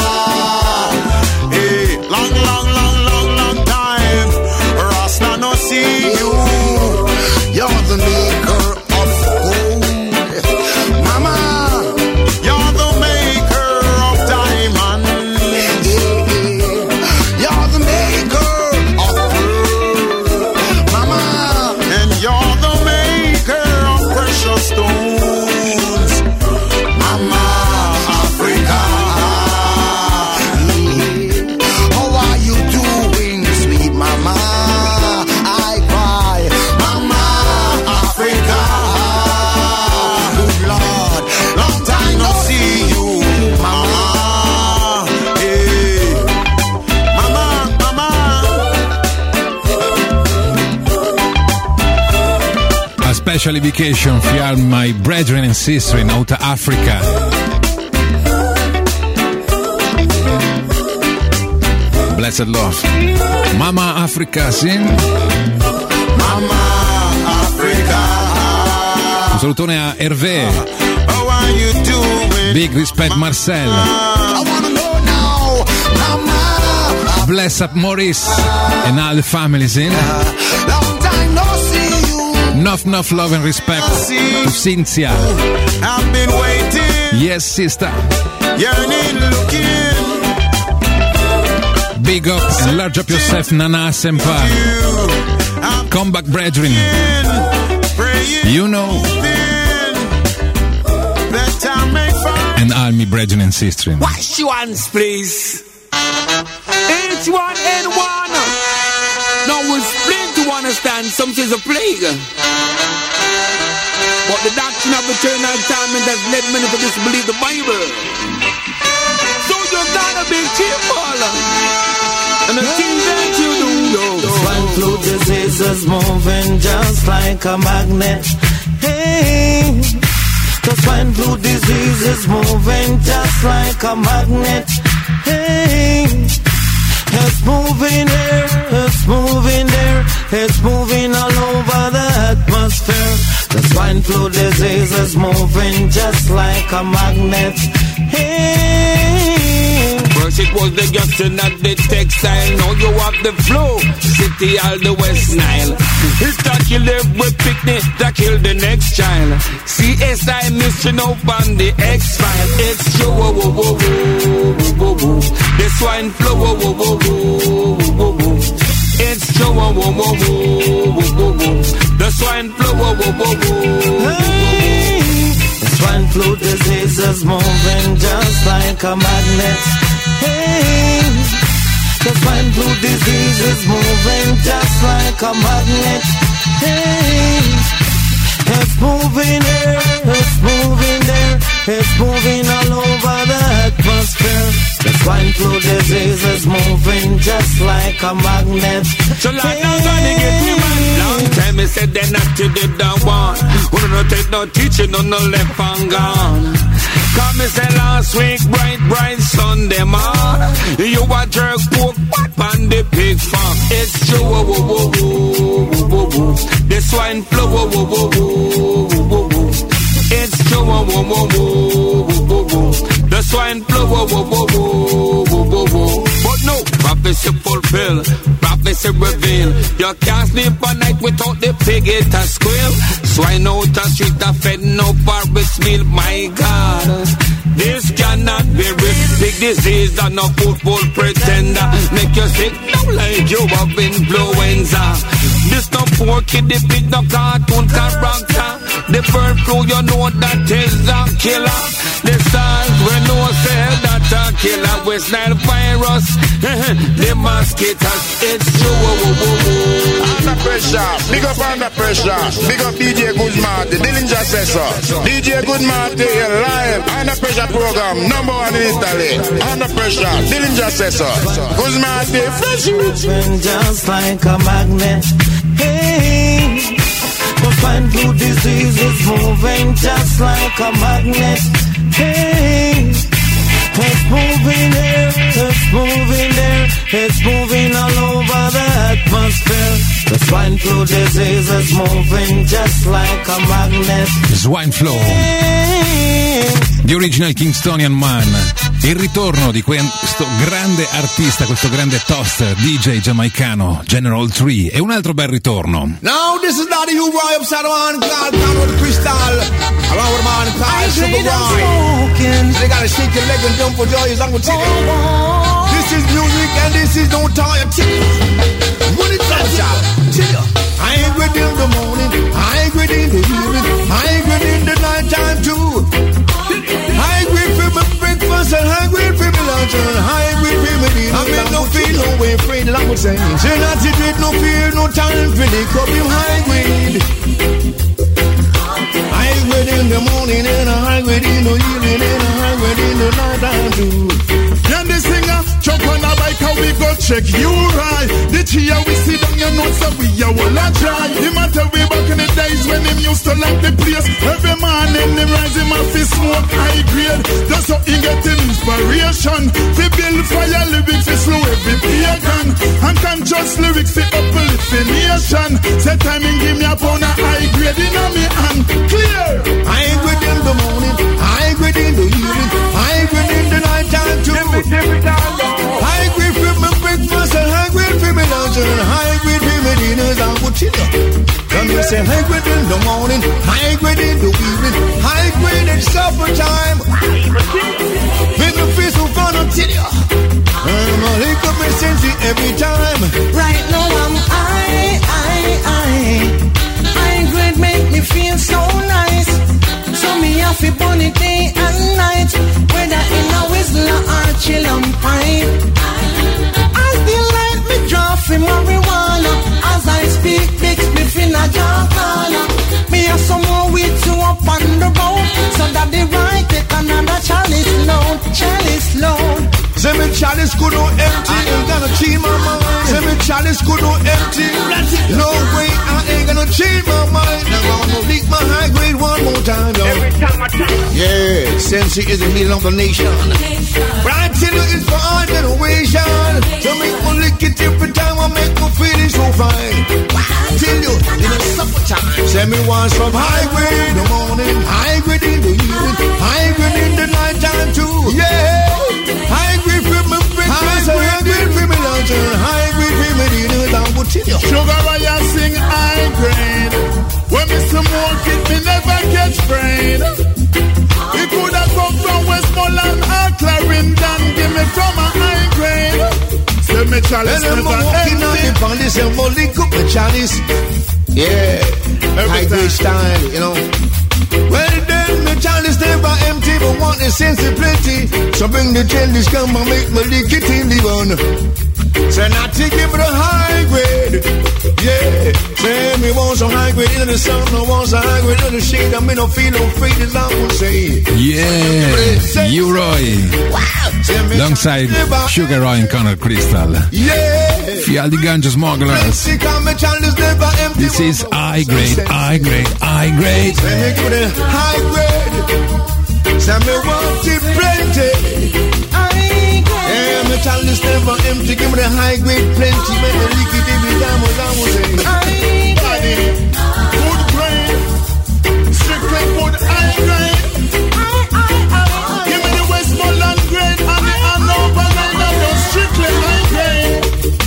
special vacation for all my brethren and sisters in South Africa. Blessed love. Mama Africa, sì? Mama Africa. Un salutone a Hervé. How are you doing? Big respect Marcel. I wanna know now. Mama. Bless up Maurice and all the families in. Long time no see you. Enough, enough love and respect to Cynthia. I've been waiting. Yes, sister. Yearning, looking. Big up and large up yourself, Nana Senpai. Come back, brethren. You know. And all me brethren and sisters. Wash your hands, please. H one N one. Now it's plain to understand something's a plague. But the doctrine of eternal time has led many to disbelieve the Bible. So you gotta be careful. And the things that you do, yo. The swine flu disease is moving just like a magnet. Hey. The swine flu disease is moving just like a magnet. Hey, it's moving here, it's moving there, it's moving all over the atmosphere. The swine flu disease is moving just like a magnet. Hey. First it was the Justin at the textile, now you have the flow, city all the West Nile. It's that kill every picnic, that kill the next child. C S I mission up on the X-File. It's true, whoa, whoa, whoa, whoa, whoa, whoa. The swine flow, whoa, whoa, whoa, whoa, whoa, whoa. It's true, whoa, whoa, whoa, whoa, whoa, whoa. The swine flow, whoa, whoa, whoa, whoa. Hey. The swine flu disease is moving just like a magnet. Hey, the swine flu disease is moving just like a magnet. Hey, it's moving here, it's moving there, it's moving all over the atmosphere. The swine flu disease is moving just like a magnet. So like hey. Now gonna get me man. Long time I said they not to the down one. Wanna not take no teaching on the left and gone. Come and say last week, bright, bright Sunday morning. You a jerk pork pot on the pig farm. It's true, whoa, whoa, whoa, whoa, whoa, whoa. The swine flu, whoa, whoa, whoa, whoa, whoa, whoa. It's true, whoa, whoa, whoa, whoa, whoa, whoa. The swine flu, whoa, whoa, whoa, whoa, whoa, whoa. But no, prophecy fulfill, prophecy reveal. You can't sleep at night without the pig it a squeal. Swine out the street a fed no its meal, my God. This cannot be real. Big disease and no football pretender. Make you sick now like you have influenza. This no poor kid, the big no cartoon character. The bird flu, you know that is a killer. The stars we know say that a killer. West Nile virus, the mosquitoes. It's true. Under pressure, big up under pressure. Big up D J Guzman, the Dillinger Sessor. D J Guzman, live under pressure program, number one in Italy. Under pressure, Dillinger Sessor. Guzman, fresh. Moving just like a magnet. Hey, the swine flu disease is moving just like a magnet. Hey, it's moving here, it's moving there, it's moving all over the atmosphere. The swine flu disease is moving just like a magnet. Swine flu. The original Kingstonian Man. Il ritorno di questo grande artista, questo grande toaster, D J giamaicano, General Tree. E un altro bel ritorno. Now this is not you boy upside down, God, down with the crystal. Around with man, call Sugar Boy. They gotta shake your leg and jump for joy, is I'm gonna take it. This is music and this is no time. What is that job? I ain't ready in the morning, I ain't ready in the evening, I ain't ready in the night time too. I agree for my breakfast and I agree for my lunch and I agree for my dinner. I make no feel no way afraid, like I'm saying. Say not to dread, no fear, no time for the cup you high grade. I grade in the morning and I high grade in the evening and I high grade in the night time too. You're the singer, jump on a bike how we go check you right. The chia we sit down, you know so we a whole a try. Him a tell we back in the days when him used to lock the place. Every morning him rise him off his smoke high grade. Just so he get him inspiration. We build fire lyrics fi slow every pagan. And conscious lyrics fi uplift the nation. Say time him give me a pound of high grade in a me hand. Clear. High grade in the morning, high grade in the evening, high grade in the night time too. High grade for my breakfast and high grade for my lunch and high grade for my dinners and what you know. Come we say high grade in the morning, high grade in the evening, high grade at supper time. Make me feel so fun until you. I'm a lick up my sense every time. Right now I'm high, high, high. High grade make me feel so nice. So me have to burn it day and night. Whether in a whistle or chill and pipe. As the light me draw for marijuana. As I speak, big spliff in a jar corner. Me have some more weed to up on the road. So that the right take another chalice load. Chalice load. Say me chalice could no empty, ain't gonna change my mind. Say me chalice could no empty, no way I ain't gonna change my mind. Now I'm gonna leak my high grade one more time, yo. Every time I try. Yeah, Sensi is the healing of the nation. But I tell you it's for our generation. So make me lick it every time I make me feel it so fine. I tell you, in the supper time. Say me want some high grade in the morning, high grade in the evening, high grade in the night time too. Yeah, high grade for me breakfast, high grade for me lunch, high grade for me dinner. I'm gonna tell you. Sugar I sing high grade. When me smoke it, me never catch brain. It could have come from Westmoreland or Clarendon. Give me from a high grade. Say me chalice never empty. On this and more link up the chalice. Yeah, high grade style, you know. Well then, the chalice never empty, but want the sense of plenty. So bring the chalice, come and make me lick it in the bun. Say not to give it a high grade. Yeah, say me want some high grade in the sun, I want some high grade in the shade. I mean, no feel no afraid as I would say. Yeah, U-Roy. Alongside Sugar Roy and Connor Crystal. Yeah, Fialdi Ganja Smugglers. This is high grade, high grade, high grade. Say me give it a high grade. Say me want it plenty. Yeah, me chalice never empty. Give me the high grade plenty. Make me lick it every time as I would say. Body, good grade. Strictly good high grade. Give me the Westmoreland grade. And the Hanover line of the strictly high grade.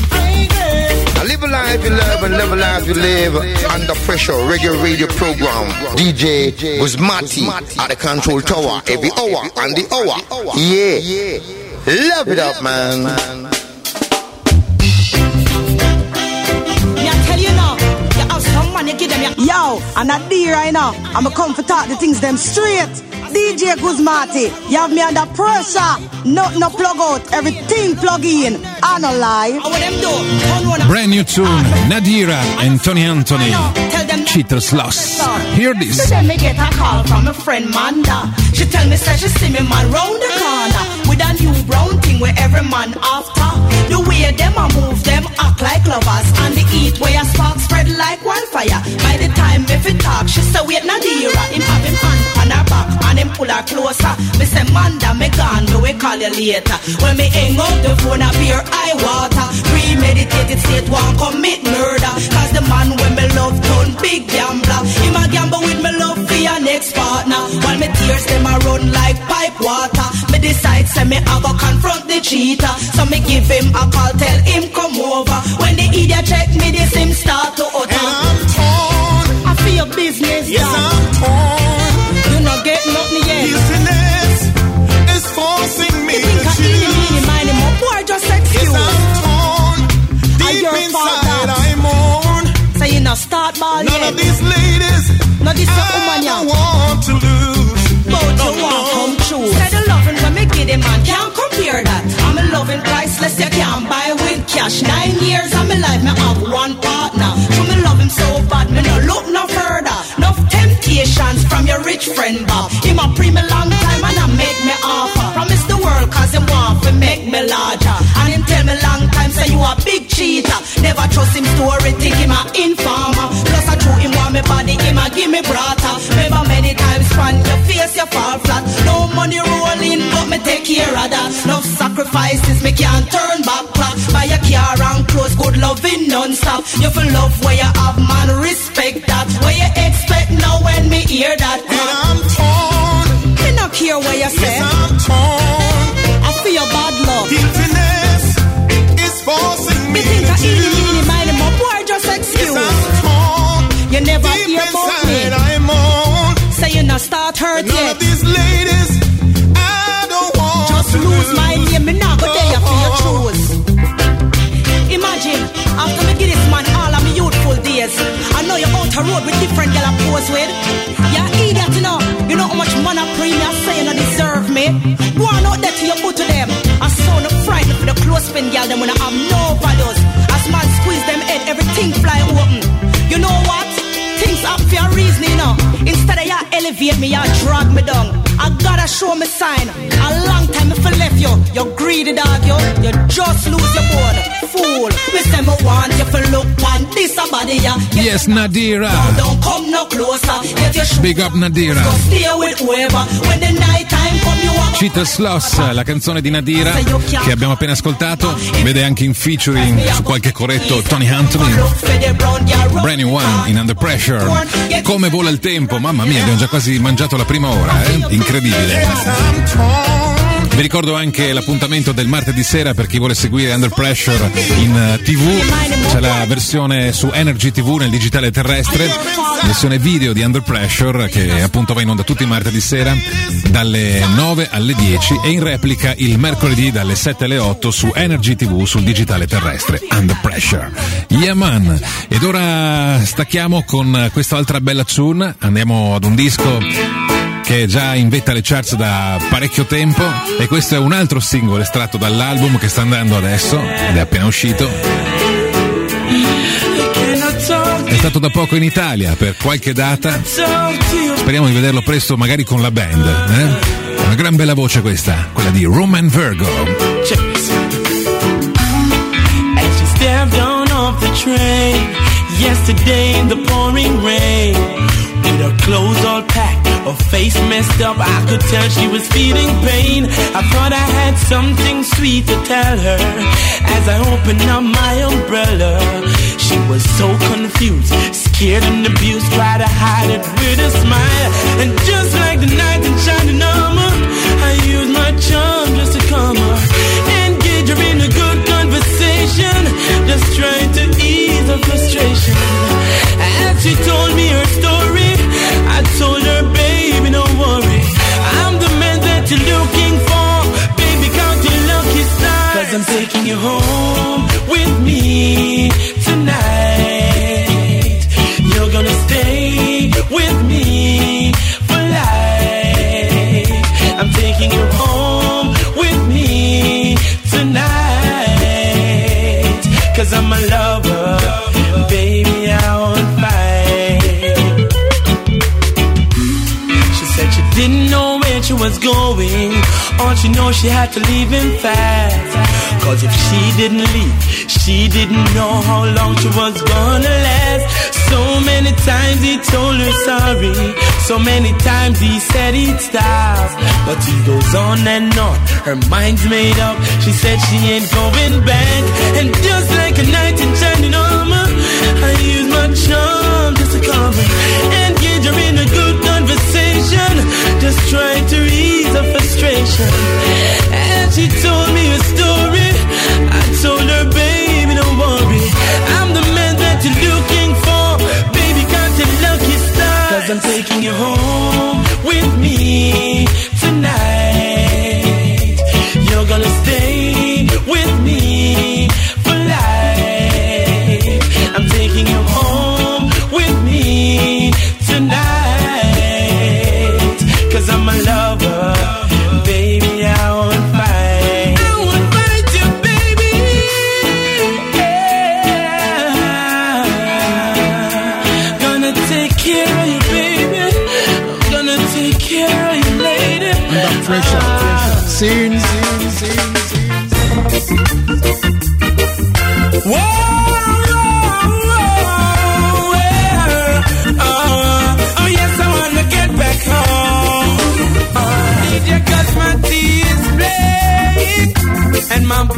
I live a life you love and live a life you live. Under Pressure Reggae Radio Program. D J Guzmati at the control tower every hour and the hour. Yeah. Love it up, man. Me I tell you now, you have some money, give them your... Yo, I'm not there right now. I'ma come for talk the things them straight. D J Guzmati, you have me under pressure. No, no plug out, everything plug in. I no lie. What them do? Brand new tune, Nadira and Tony Anthony. Cheaters Lost. Hear this. So then me get a call from a friend Manda. She tell me say she see me man round the corner with a new brown thing where every man after. The way them a move, them act like lovers, and the eat where a spark spread like wildfire. By the time if it talk, she say wait Nadira. Him have him hand on her back and him pull her closer. Me say Manda, me gone, me we call you later. When me hang up the phone, I beer eye water. Premeditated state won't commit murder. Cause the man when me love turn big gambler. Him a gamble with me love for your next partner. While me tears them a run like pipe water. Me decide say me a go confront the cheater. So me give him a call, tell him come over. When the idiot check me, this him start to utter. And I'm torn. I feel business. Yes, down. I'm torn. You not get nothing yet. Business is forcing me you think to I choose. Mind him up, boy, just excuse. Yes, I'm torn. Deep inside I mourn. So you not start ball None yet. of these ladies Not this I woman, yeah. want to lose. But you want come true. Say the loving when me give him man can't compare that. I'm a loving priceless, you can't buy with cash. Nine years of my life, me have one partner. So me love him so bad, me no look no further. No temptations from your rich friend Bob. He ma pre me long time and I make me offer. Promise the world cause him want to make me larger. And him tell me long time say you a big cheater. Never trust him story place, me can't turn back clock. Buy a car and clothes, good loving non-stop. You feel love where you have, man, respect that. Where you expect now when me hear that. And I'm torn. Me not care what you say. Yes, I'm torn. I feel your bad love. Guiltiness is forcing me, me think to I eat it, mind him up, boy, just excuse. Yes, I'm torn. You never Deep hear about me. I'm on. Say you not start hurt and yet. None of these ladies, I don't want. Just lose my name, me not go there for your choose. Imagine, after me give this man all of my youthful days, I know you're out the road with different girl I pose with. You're idiot, you know. You know how much money premium say you don't deserve me. Go on out there to your boot to them. I saw no frightened for the clothespin girl, them when I have no values. As man squeeze them head, everything fly open. You know what? Things up for a reason, you know. Instead of you elevate me, you drag me down. I gotta show me sign. A long time if I left you, you greedy dog, you. You just lose your bone. Fool. Me say me want you to look on this body, yeah. Yes, Nadira. Don't come no closer. Get your sh- Big up Nadira. Go stay with whoever. When the night time come, you walk. Cheetah Sloss, la canzone di Nadira che abbiamo appena ascoltato, vede anche in featuring su qualche corretto Tony Anthony. Brand new one in Under Pressure. Come vola il tempo, mamma mia, abbiamo già quasi mangiato la prima ora, eh? Incredibile. Vi ricordo anche l'appuntamento del martedì sera per chi vuole seguire Under Pressure in tivù. C'è la versione su Energy tivù nel digitale terrestre, versione video di Under Pressure che appunto va in onda tutti i martedì sera dalle nove alle dieci e in replica il mercoledì dalle sette alle otto su Energy tivù sul digitale terrestre. Under Pressure. Yeah man. Ed ora stacchiamo con questa altra bella tune, andiamo ad un disco che è già in vetta alle charts da parecchio tempo e questo è un altro singolo estratto dall'album che sta andando adesso ed è appena uscito. È stato da poco in Italia per qualche data, speriamo di vederlo presto magari con la band, eh? Una gran bella voce questa, quella di Roman Virgo. As she stepped on off the train yesterday in the pouring rain, with her clothes all packed, her face messed up, I could tell she was feeling pain. I thought I had something sweet to tell her as I opened up my umbrella. She was so confused, scared and abused, tried to hide it with a smile. And just like the night in shining armor, I used my charm just to calm her, engage her in a good conversation, just trying to ease her frustration. As she told me her story, I told her, baby, don't worry, I'm the man that you're looking for. Baby, count your lucky stars, 'cause I'm taking you home with me tonight. You're gonna stay with me for life. I'm taking you home with me tonight, 'cause I'm a lover, baby, I won't fight. She said she didn't know where she was going, all she knows she had to leave him fast. 'Cause if she didn't leave, she didn't know how long she was gonna last. So many times he told her sorry, so many times he said he'd stop, but he goes on and on, her mind's made up, she said she ain't going back. And just like a knight in shining armor, I use my charm just to calm her, engage her in a good conversation, just trying to ease her frustration. And she told me a story, I told her, baby, don't worry, I'm the man that you're looking for. Baby, count your lucky stars, 'cause I'm taking you home with me tonight. You're gonna stay with me for life. I'm taking you home with me tonight, 'cause I'm a lover, baby, I won't fight. I won't fight.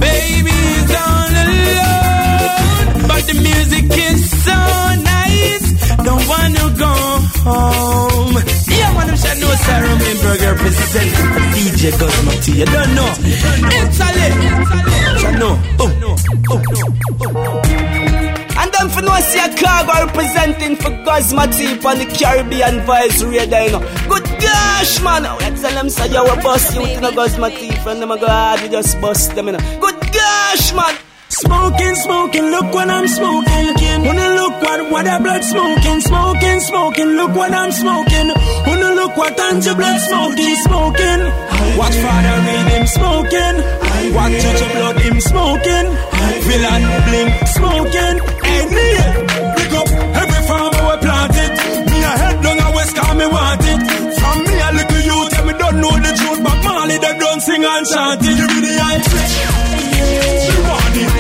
baby is all alone, but the music is so nice. Don't wanna go home. Yeah, man, I'm sure no Sarah Mainberger representing for D J Guzma T. You don't know. It's a lit. You know. Oh, oh, oh. And then for no see a cargo representing for Guzma T on the Caribbean Vibes Radio, you know. Good gosh, man. I tell them say you will bust you to no Guzma T from them. I go hard, you just bust them, you know. Good gosh, man. Smoking, smoking, look what I'm smoking. Wanna look what, what a blood smoking. Smoking, smoking, look what I'm smoking. Wanna look what Tanja blood smoking. Smoking, watch Father read him smoking. Watch Judge blood him smoking. Villain blink smoking. Hey, me, pick up every farm we planted. Me a head down a west cause me want it. From me a little youth, yeah, me don't know the truth, but Marley they don't sing and chant it. Give me the hype. Me want it.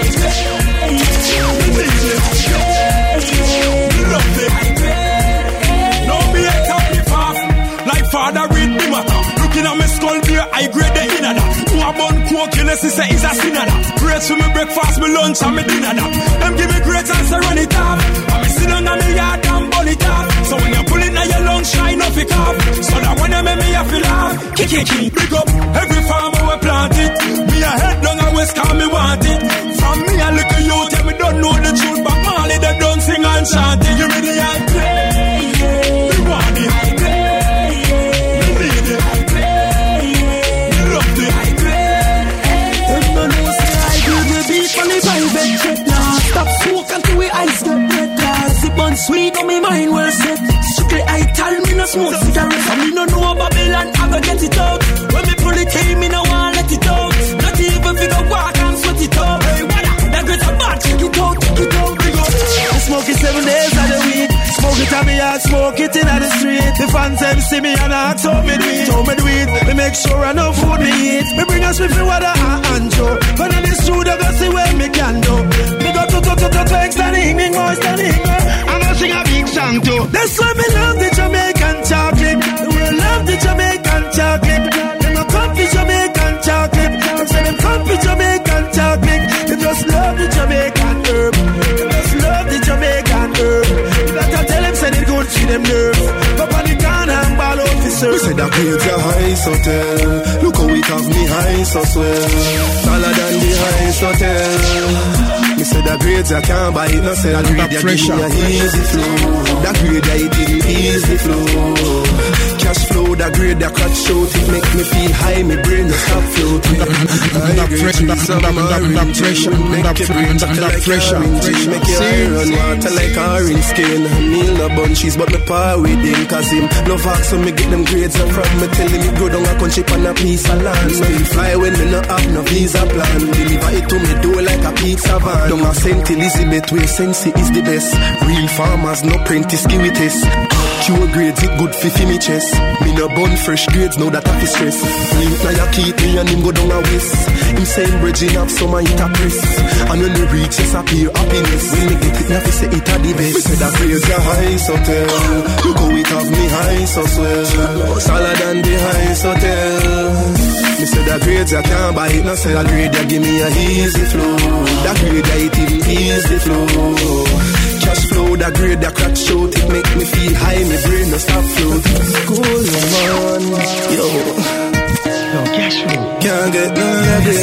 Like Father read the matter. Looking at me skull beer, I grade the inner that. Who a bun coke, you know, say is a sinner that. Grades for me breakfast, me lunch and me dinner that. Them give me grades and say run it off. And me sit down on me yard and burn it off. So when you pull it now your lungs shine off it off. So that when you make me a feel off. Kick it, kick, big up every farmer we plant it. Me a head down and west cause me want it. From me a little youth, yeah, me don't know the truth, but Marley they don't sing and chant it. Give me the hype. Me want it. Stop smoke until we eyes get red. Cause it burn sweet on my mind well set. Strictly I tell me no smoke cigarettes. And me no know Babylon, I go get it out. When me pull it in, me no want let it out. Not even if you go walk and sweat it out. Hey, what up? That great a bad, check it out, check it out, big up. I smoke it seven days of the week. Smoke it on me yard, smoke it in the street. The fans them see me and ask how me do it, how me do it. Me make sure I know food me eat. Me bring a swift water and ancho. When I this through, they go see where me can do. Me go to to to to to standing, me more standing. I'm gonna sing a big song too. That's why me love the Jamaican chocolate. We love the Jamaican chocolate. Them a comfy Jamaican chocolate. Them say them comfy Jamaican chocolate. They just love the Jamaican herb. They just love the Jamaican herb. You gotta tell them say they good to them nerves. But on the gun and ball officer. We say that grades are high, so tell. Look how it have me high, so swell. Taller than the highest hotel. Me say that grades I can't buy it, no say that grade I give me a easy flow. That grade I did easy flow. Cash flow, that grade that cut short, it make me feel high, me brain no stop floating. Under pressure, under pressure, make your brain under pressure. Make your iron water like orange skin. Meal no bunches, but me par with him, cause him love hard, so me get them grades up from me. Telling me go down a country on a piece of land. So me fly when me no have no visa plan. Deliver it to me door like a pizza van. Down a Saint Elizabeth where Sensi is the best. Real farmers, no prentice, give it test. Pure grades, it good for me chest. Me no bun fresh grades, now that I fi stress. Link now you keep me and him go down a waist. Him saying bridging up some and hit a press. And when we reach this appear happiness. When me get it, now fi say it a the best. Me say that grades are high, so tell. Look how it have me high, so swell. Salad than the high, so tell. Me say that grades I can't buy it, no say that grade you give me a easy flow. That grade I it even easy flow. Cash flow, that grade that crack short, it make me feel high, my brain no stop float. Cool man, yo. No cash flow. Can't get none of that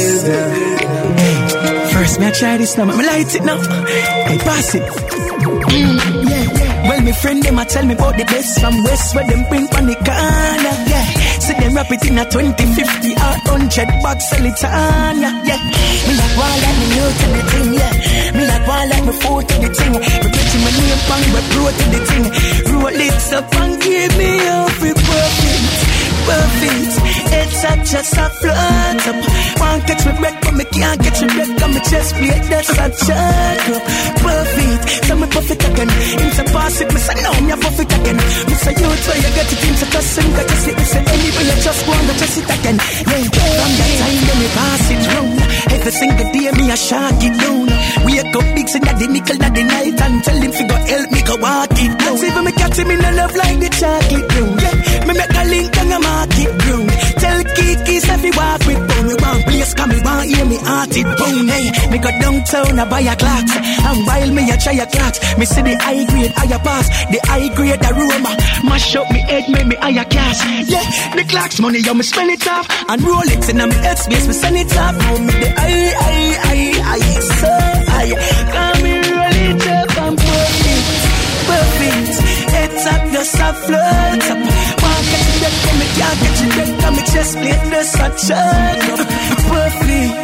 grade. First me I try this now, me light it now. I pass it. Mm, yeah, yeah. Well, my friend them a tell me about the best from West where them bring on the corner, yeah. See them rap it in a twenty, fifty or one hundred bucks, sell it on, yeah, yeah. Me like wall like me new to the thing, yeah. Me like wall like me foot to the thing. Me getting my name pang, but bro to the thing. Roll it up and give me every perfect, perfect. It's a just a float up. One catch me breath, but me can't catch me breath. Got me chest plate, that's a jerk up. Perfect, so me puff it again. Into pass it, me say no, me a puff it again. Me say you try, you get it into cussing. Got to see, me say anyway, you just go and just it again. Yeah, from that time, then me pass it round. Every single day, me a shark it down. Wake up big, say that the nickel, that the night. And tell him fi go help me go walk it down. See if me catch him in a love like the chocolate room. Yeah, me make a link and a mark it room. Tell Kiki, say fi walk with bone. Me want place, come me want hear me heart it boom, hey. Me go downtown, I buy a clocks. And while me a try a clocks, me see the high grade, higher pass. The high grade aroma, mash up me head, make me higher class. Yeah, the clocks money, yo, me spend it off. And Rolex in my headspace, me send it off. Now me the high, high, high, high, so high. Come me roll it up and perfect, perfect. Heads up, just a float up. Can't catch it back, come me can't catch it back. Come me chest plate, there's a chug up. Perfect.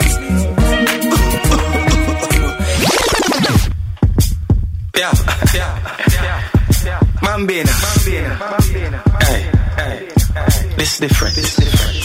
Yeah, yeah, yeah, yeah. Mambina, Mambina, Mambina. Hey, hey, hey. This different, this different.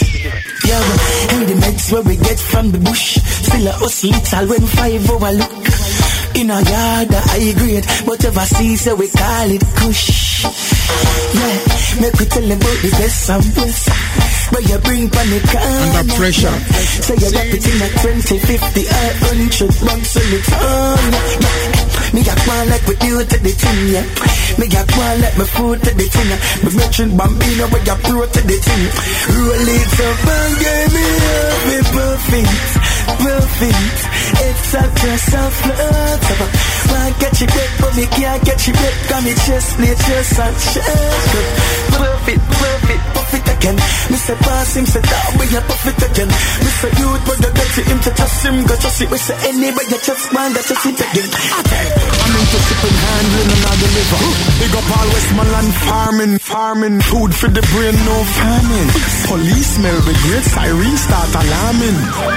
Yeah, and the meds where we get from the bush. Still a hustle little when five overlook. In a yard, a high grade, but ever see, so we call it kush. Yeah, make we tell them about the best and best. Where you bring panic under pressure. So you wrap it in a twenty, fifty, or one hundred bucks on the tongue. Yeah, me got one like we do to the thing, yeah. Me got one like my food to the thing. Me mention Bambino where you pro to the thing. Roll it up and get me up, me perfect, perfect. It's a just a float up. Wanna catch you back, but me can't catch you back. Got me chest, me just a check up. Perfect, perfect, perfect again. Me say pass him, say that we a perfect again. Me say youth, but you get him to trust him. Go trust it, we say anybody you just man, that just it again. I'm into sipping, handling and I deliver. Big up all Westmoreland farming, farming. Food for the brain, no farming. Police smell the great siren start alarming.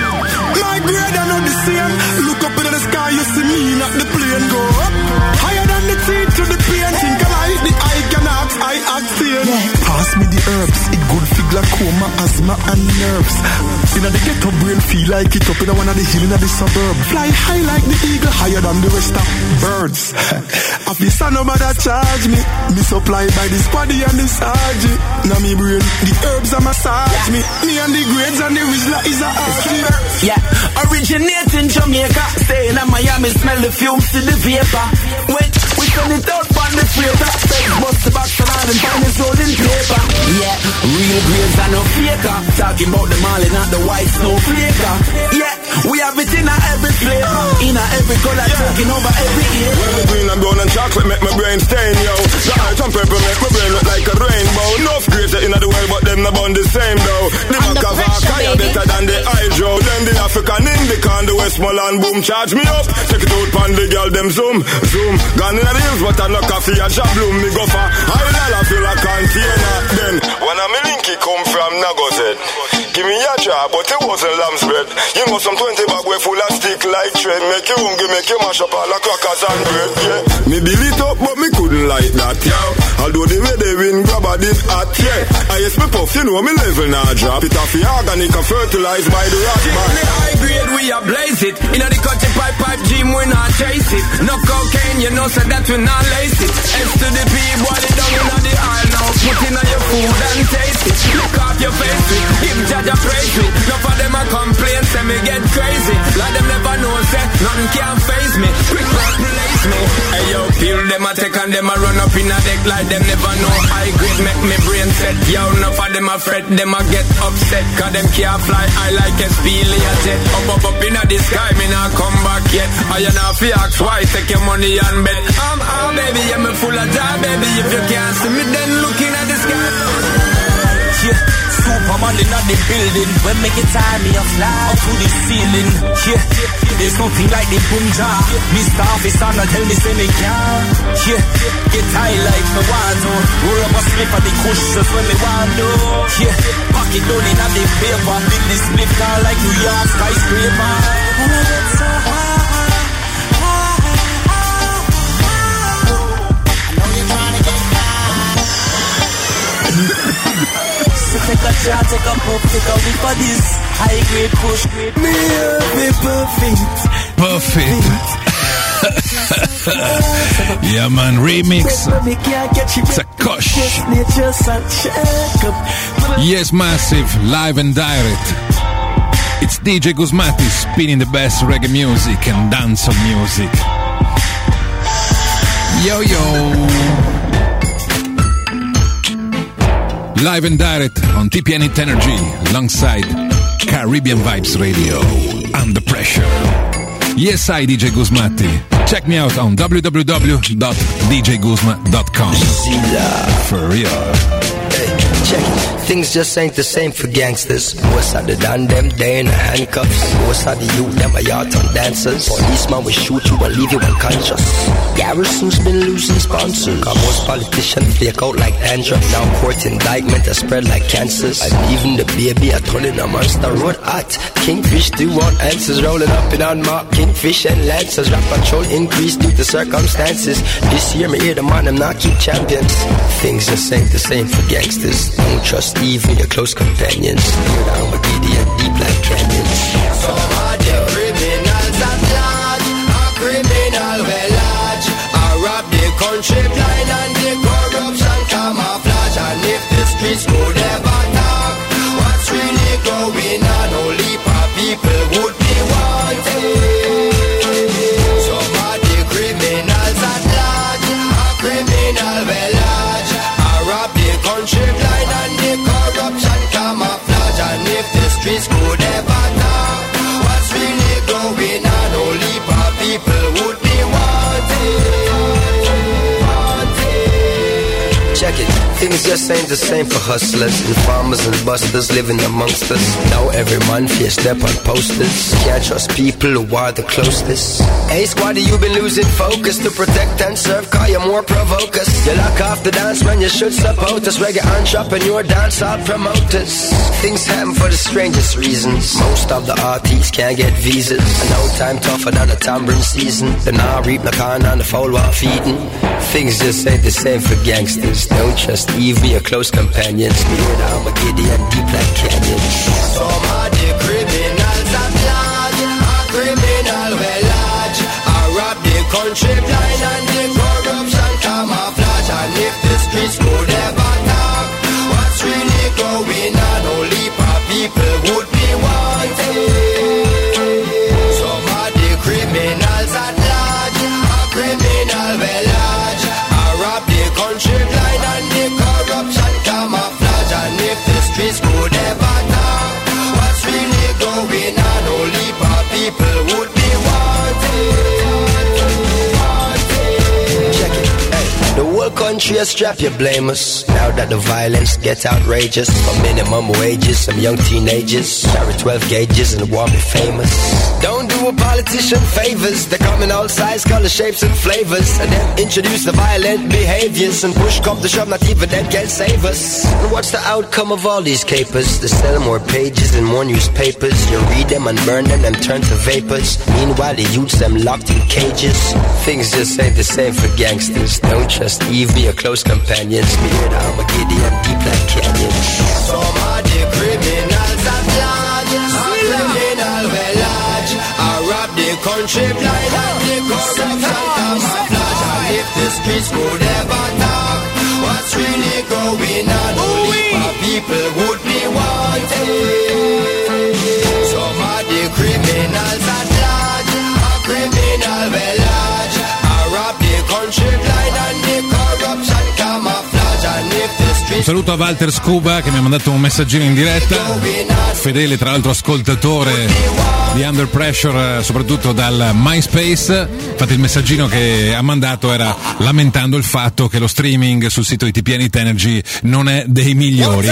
My grade, I know the same. Look up into the sky, you see me, not the plane go up. Higher than the teeth to the pain. Think alive, the eye can act, I act same. Pass me the herbs, it good for glaucoma, asthma and nerves. You know the ghetto brain feel like it up in one of the hill in the suburb. Fly high like the eagle, higher than the rest of birds. I feel so nobody charge me. Me supplied by this body and this sergeant. Now me brain, the herbs are massage me. Me and the grades and the Rizla is a archie. Yeah, originate in Jamaica. Stay in Miami, smell the fumes to the vapor. When we send it out on the freighter, face bust the box and all and find it sold in paper. Yeah, real grades are no faker. Talking about the Mali, not the white snowflaker. Yeah, we have it in a every flavor, in a every color, yeah. Taking over every year. When the green and brown and chocolate make my brain stain, yo. The art and purple make my brain look like a rainbow. Enough greater in the world, but them not born the same though. The Macavaca better than the Hydro. Then the African Indica and the Westmoreland boom charge me up. Check it out, pan the girl, them zoom, zoom. Gone in the hills, but I no coffee and jabloom. Me go for high dollar, feel a container. Then, when a Milinky come from Nagozet, give me a job, but it wasn't lamb's bread. You know some twenty bag way full of stick like tread. Make you hungry, make you mash up all the crackers and bread, yeah. Me build it up, but me couldn't like that, yeah. Although the way they win, grab a did at, yeah. I yes, me puff, you know me level now drop. It off the organic and fertilized by the rock man. In the high grade, we a blaze it. In the country pipe pipe gym, we not chase it. No cocaine, you know, so that we not lace it. S to the P, boil it down in the aisle now. Put in on your food and taste it. Look off your face with, give judge a praise with. Enough of them a complain, say me get crazy. Like them never know, say, nothing can face me. Quick replace me. Hey yo, feel them a take and them a run up in a deck like them never know. High grade make me brain set. Yo, enough of them a fret, them a get upset. Cause them can't fly high like a Spelia jet. Up, up, up in the sky, me not come back yet. I you not fi ask why, take your money and bet. I'm out, baby, yeah, me full of joy, baby. If you can't see me, then looking at the sky. Yeah, Superman in the building. When me get time, me a fly up to the ceiling. Yeah, there's nothing like the boom jar. Mister Officer, not tell me say me can't. Yeah, get high like me want to. Roll up a slip of the cushions when me want to. Yeah, pocket down in the paper. Big this split car like New York skyscraper. And I get so high. So take a shot, take a puff, take a whiff of this high grade push. Me perfect. Perfect. Yeah man, remix. Sakosh. Yes, massive, live and direct. It's D J Guzmati spinning the best reggae music and dancehall music. Yo yo. Live and direct on T P N Hit Energy alongside Caribbean Vibes Radio. Under Pressure. Yes, I D J Guzmatti. Check me out on w w w dot d j guzma dot com. For real. Hey, check it. Things just ain't the same for gangsters. What's other than them, they in the handcuffs. What's other youth, them a yacht on dancers. Policeman will shoot you and leave you unconscious. Garrison's been losing sponsors. Got most politicians flake out like dandruff. Now court indictment has spread like cancers. And even the baby I told in a monster road hot. Kingfish do want answers. Rolling up in unmarked Kingfish and Lancers. Rap patrol increased due to circumstances. This year me hear the man, I'm not keep champions. Things just ain't the same for gangsters. Don't trust even your close companions. You're down with idiot deep like canyons. Some of the criminals at large, a criminal well large. I rob the country blind and the corruption camouflage. And if the streets could ever talk, what's really going on? Only poor people would be wanted. Some of the criminals at large, a criminal well large. I rob the country blind and the corruption camouflage. And if the streets could ever talk, what's really going on? Only poor people would be wanted. Wanted. Check it. Things just ain't the same for hustlers and farmers and busters living amongst us. Now every man fears step on posters. Can't trust people who are the closest. Hey squad, you been losing focus to protect and serve, call you more provokers. You lock off the dance when you should support us. Reggae entrepreneur, dancehall promoters. Things happen for the strangest reasons. Most of the artists can't get visas. And no time tougher than a tambourine season. The nah reap the corn on the foul while feeding. Things just ain't the same for gangsters. Don't trust even your close companions. Near the Armageddon deep like canyons. Some of the criminals at large, a criminal well large. I rob the country blind and the corruption camouflage. And if the streets could ever talk, what's really going on? Only poor people would be wanted. Some of the criminals at large, a criminal well large. I rob the country blind and the corruption camouflage. And if the streets could ever talk, what's really going on? Only poor people would be wanted. Check it, hey. The whole country has strapped you blamers. Now that the violence gets outrageous. For minimum wages, some young teenagers carry twelve gauges and want me famous. Don't do a politician favors. They come in all size, color, shapes and flavors. And then introduce the violent behaviors. And push come to shove, not even them can save us. And what's the outcome of all these capers? They sell more pages and more newspapers. You read them and burn them, them turn to vapors. Meanwhile the youths them locked in cages. Things just ain't the same for gangsters. Don't trust even your close companions. Near the Armageddon deep like canyons. Some of the criminals at large, a criminal well large. I rob the country blind and the corruption camouflage. And if the streets could ever talk, what's really going on? Only poor people would be wanted. Some of the criminals at large, a criminal well large. I rob the country blind and the corruption camouflage. And if the Un saluto a Walter Scuba che mi ha mandato un messaggino in diretta, fedele tra l'altro ascoltatore di Under Pressure, soprattutto dal MySpace. Infatti il messaggino che ha mandato era lamentando il fatto che lo streaming sul sito di T P N Hit Energy non è dei migliori.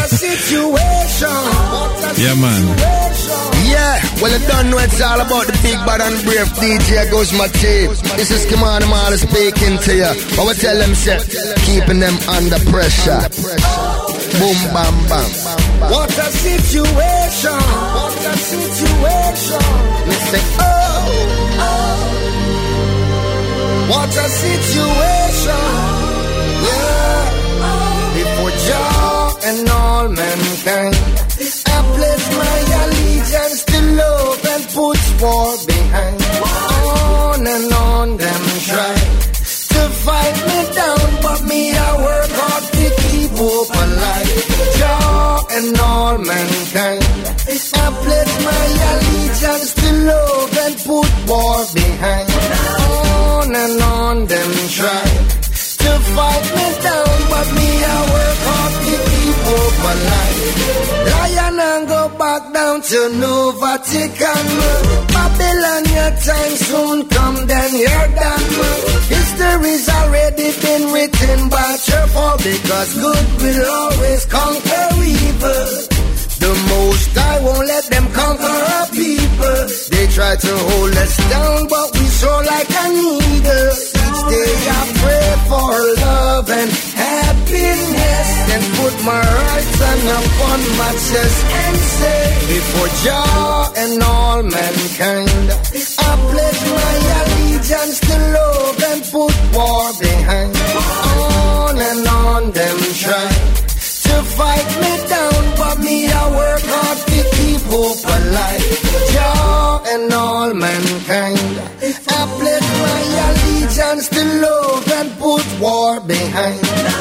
Yeah man. Yeah, well I don't know it's all about the big bad and brave D J Guzmatti. This is Kimani Marley speaking to you. But we tell them say, keeping them under pressure. Boom bam bam. What a situation, what a situation. Me say, oh, oh. What a situation, yeah. Before Jah and all mankind, I pledge my allegiance to love and put war behind. On and on them try to fight me down, but me I work hard to keep hope alive. Jah and all mankind, I pledge my allegiance to love and put war behind. On and on them try to fight me down, but me I work hard to keep hope alive. Lion and go back back down to New Vatican. Babylon, your time soon come, then you're done. History's already been written, but your fall because good will always conquer evil. The Most High won't let them conquer our people. They try to hold us down, but we soar like an eagle. Each day I pray for love and happiness, then put my right hand upon my chest and say, before Jah and all mankind, I pledge my allegiance to love and put war behind. On and on them try to fight me down, but me I work hard to keep hope alive. Jah and all mankind, I pledge my allegiance to love and put war behind.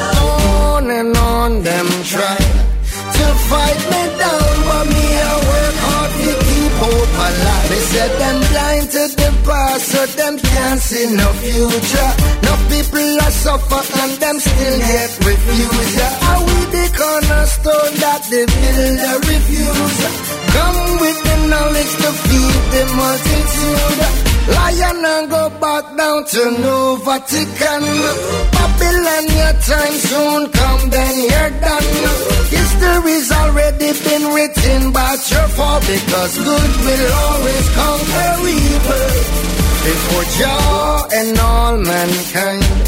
On and on them try to fight me down, but me I work hard to keep hope alive. They said them blind to the past, so them can't see no future. No people are suffer and them still yet refuse. Are we the cornerstone that the builder refuse? Come with the knowledge to feed the multitude. Lion and go back down to New Vatican. Babylon, your time soon come, then you're done. History's already been written, but your fall because good will always conquer evil. Before Jah and all mankind,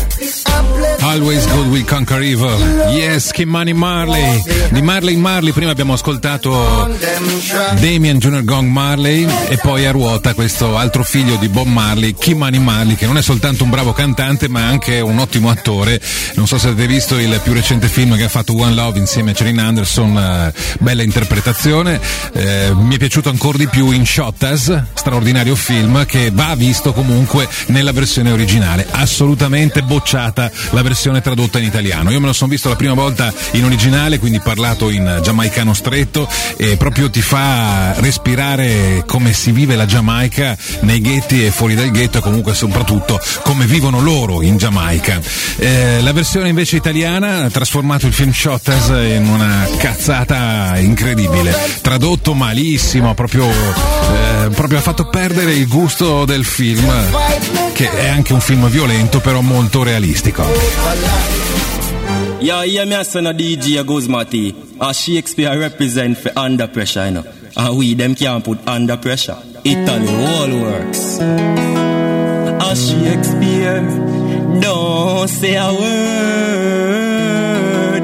Always Good Will Conquer Evil. Yes, Ky-Mani Marley. Di Marley Marley prima abbiamo ascoltato Damian Junior Gong Marley e poi a ruota questo altro figlio di Bob Marley, Ky-Mani Marley, che non è soltanto un bravo cantante ma anche un ottimo attore. Non so se avete visto il più recente film che ha fatto One Love insieme a Gillian Anderson, uh, bella interpretazione. Eh, mi è piaciuto ancora di più in Shottaz, straordinario film che va visto comunque nella versione originale, assolutamente bocciata la versione tradotta in italiano. Io me lo sono visto la prima volta in originale, quindi parlato in giamaicano stretto, e proprio ti fa respirare come si vive la Giamaica nei ghetti e fuori dal ghetto, e comunque soprattutto come vivono loro in Giamaica. Eh, la versione invece italiana ha trasformato il film Shottaz in una cazzata incredibile, tradotto malissimo, proprio, eh, proprio ha fatto perdere il gusto del film, che è anche un film violento però molto realistico. Yeah, yeah, me a son of D J Guzmati. As Shakespeare represent for Under Pressure, you know. And we them can't put Under Pressure. Italy, all works. As Shakespeare, don't say a word.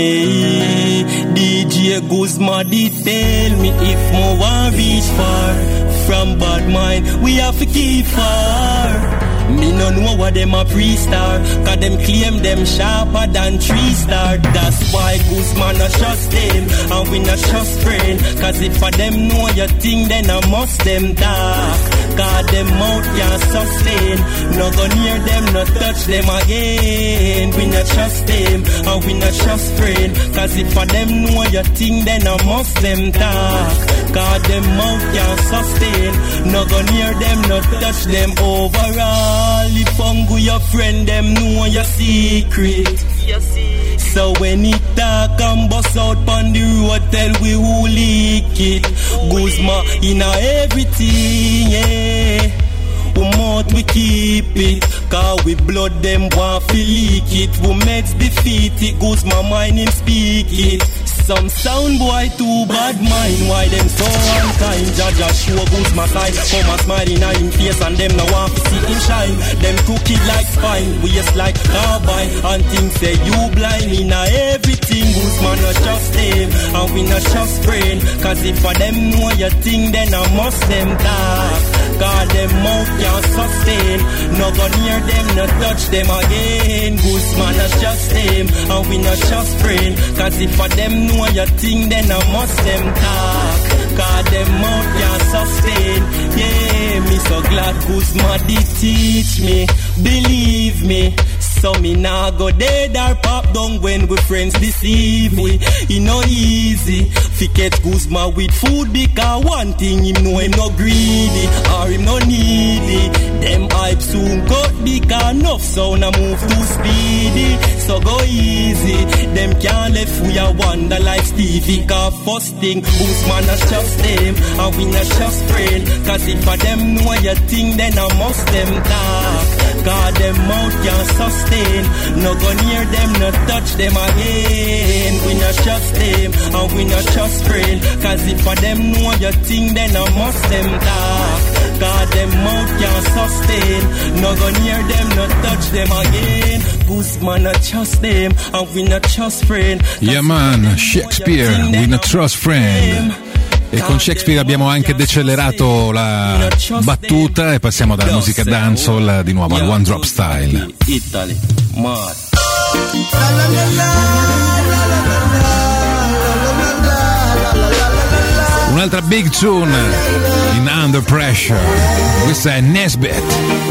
Hey, D J Guzmati, tell me if more want reach far. From bad mind, we have to keep far. Me no know what them a pre-star, cause them claim them sharper than three star. That's why Guzman a trust them, and we not trust friend. Cause if for them know your thing, then I must them talk. Cause them mouth can't sustain. No go near them, no touch them again. We not trust them, and we not trust friend. Cause if for them know your thing, then I must them talk. Cause them mouth can't sustain. No go near them, no touch them overall. If fungu your friend, them know your secret. So when he talk and bust out on the road, tell we who leak it. Guzma in a everything, yeah. We mouth we keep it, cause we blood them want to leak it. We meds defeat it, Guzma mind him speak it. Some sound boy too bad mind, why them so unkind? Jaja show Guzma side, come a smile in him face and them no want to see him shine. Them crooked like spine, waist like carbine, and things say you blind in a everything. Guzma no trust them, and we no trust brain. Cause if for them know your thing, then I must them talk. Cause them mouth can't sustain. No go near them, no touch them again. Guzma no trust them, and we no trust brain. Cause if for them know your thing, then I must them talk. Cause them mouth can't sustain. Yeah, me so glad Guzma did teach me. Believe me. So me nah go dead or pop down when we friends deceive me. It no easy fi get Guzma with food, because one thing him know him no greedy or him no needy. Them hype soon cut because enough sound a move too speedy. so go easy. Them can't left we a wonder like Stevie. Cause first thing, who's man a trust them, and we not trust friend. Cause if a them know your thing, then I must them talk. God them mouth can't sustain. No go near them, no touch them again. We not trust them, and we not trust friend. Cause if a them know your thing, then I must them talk. God them mouth can't sustain. No go near them, no touch them again. Guzman not trust them, and we not trust friend. Yeah man, Shakespeare, we not trust friend. E con Shakespeare abbiamo anche decelerato la battuta e passiamo dalla musica dancehall di nuovo al One Drop Style. Italy, mad. Un'altra big tune in Under Pressure. Questa è Nesbeth.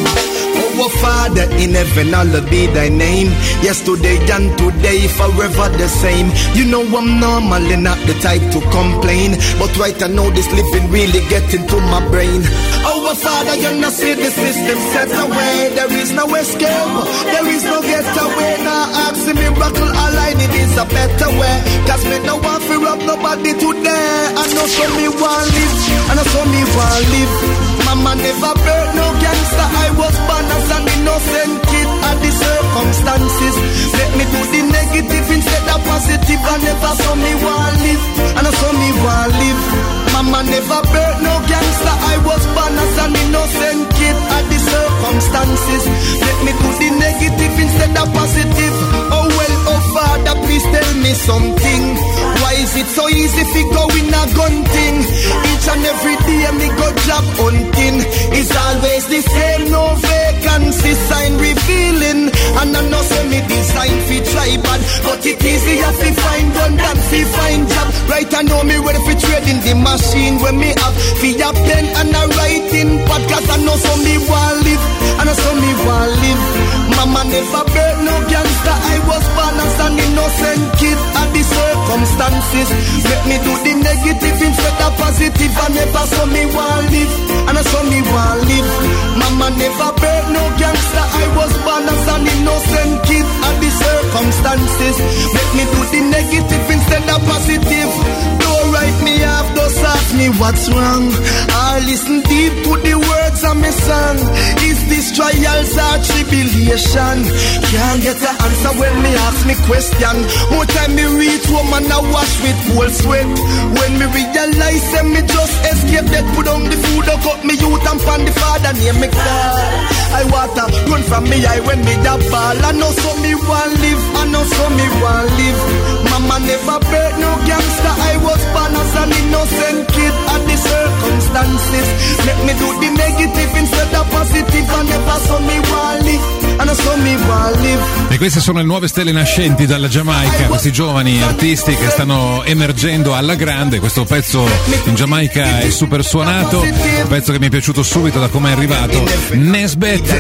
Our Father in heaven, hallowed be thy name. Yesterday and today, forever the same. You know I'm normally not the type to complain, but right I know this living really getting to my brain. Our Father, you know see the system set away. There is no escape, there is no getaway. Now ask the miracle, all I need is a better way. Cause me no want to rob nobody today. I know so me want live, I know so me want live. Mama never burnt no gangster, I was born as an innocent kid at the circumstances. Let me do the negative instead of positive. I never saw me want live, and I saw me want live. Mama never burnt no gangster, I was born as an innocent kid at the circumstances. Let me do the negative instead of positive. Oh well, oh Father, please tell me something. Why is it so easy to go in a gun thing? Each and every day me go job hunting. It's always the same, no vacancy sign revealing. And I know say me design fi try bad, but it easier fi find one than fi find job. Right I know me ready fi trade in the machine when me have fi a pen and a writing pad. Cause I know so me want live, and I so me want live. Mama never burnt no gangster, I was born as an innocent kid at the circumstances. Let me do the negative instead of positive. I never saw me want live, and I saw me want live. Mama never burnt no gangster, I was born as an innocent kid at the circumstances. Let me do the negative instead of positive. Don't write me off, don't ask me what's wrong, or listen deep to the words of my song. Is this trials or tribulation? Can't get the answer when me ask me question. More time me reach home and I wash with cold sweat. When me realize that me just escape that, put on the food, I cut me youth and pan the father name me call. I water run from me eye when me da ball. I know so me want live, I know so me want live. Mama never burnt no gangster, I was born as an innocent kid at the circumstances. Let me do the negative instead of positive. I never saw me want live, I know so me want live. E queste sono le nuove stelle nascenti dalla Giamaica, questi giovani artisti che stanno emergendo alla grande. Questo pezzo in Giamaica è super suonato, un pezzo che mi è piaciuto subito da come è arrivato, Nesbeth,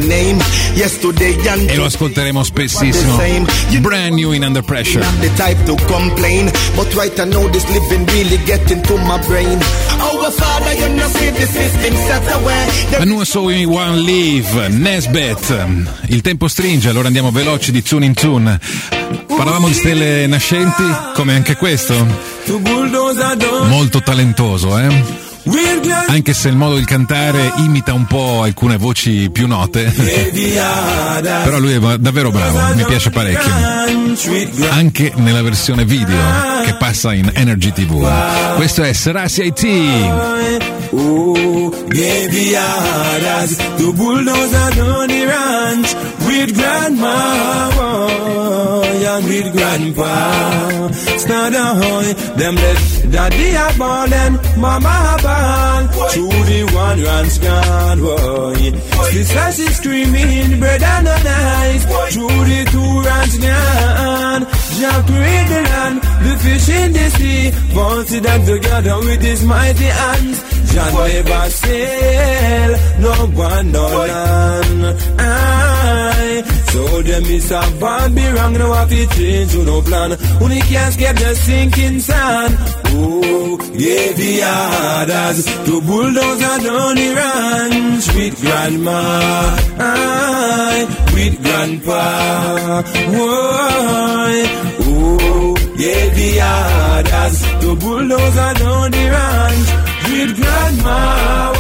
e lo ascolteremo spessissimo. Brand new in Under Pressure. A new so we want live, Nesbeth. Il tempo stringe, allora andiamo veloci di tune in tune. Parlavamo di stelle nascenti, come anche questo. Molto talentoso, eh? Anche se il modo di cantare imita un po' alcune voci più note. Però lui è davvero bravo, mi piace parecchio. Anche nella versione video che passa in Energy tivù. Questo è Serasi I T. Oh, get the others, the bulldozer down the ranch with grandma, oh, and with grandpa. Stand ahoy, them left daddy a ball and mama a ball. Through the one ranch gone, boy. Sister she screaming, bread and a nice. Through the two ranch gone. Jah create the land, the fish in the sea. Vaulted them together with his mighty hands. Jah never sail, no one no land. Aye. So them is a bad be wrong, no have to change to no plan. Only can't escape the sinking sand. Oh, gave the orders to bulldozer down the ranch with grandma, aye, with grandpa. Why? Oh, gave the orders to bulldozer down the ranch with grandma,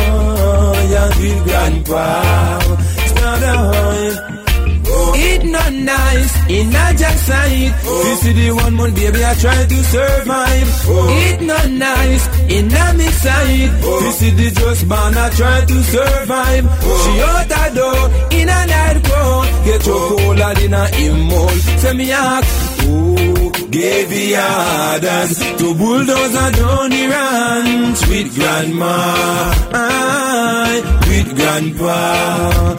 oh, yeah, with grandpa. It's not a high. It not nice, it not just sight. Oh. This is the one month, baby, I try to survive. Oh. It not nice, it not me side. Oh. This is the just man, I try to survive. Oh. She out the door, in a night cold. Get your cola in a immole. Send me out. Oh, gave the orders to bulldozer down the ranch with grandma, aye, with grandpa.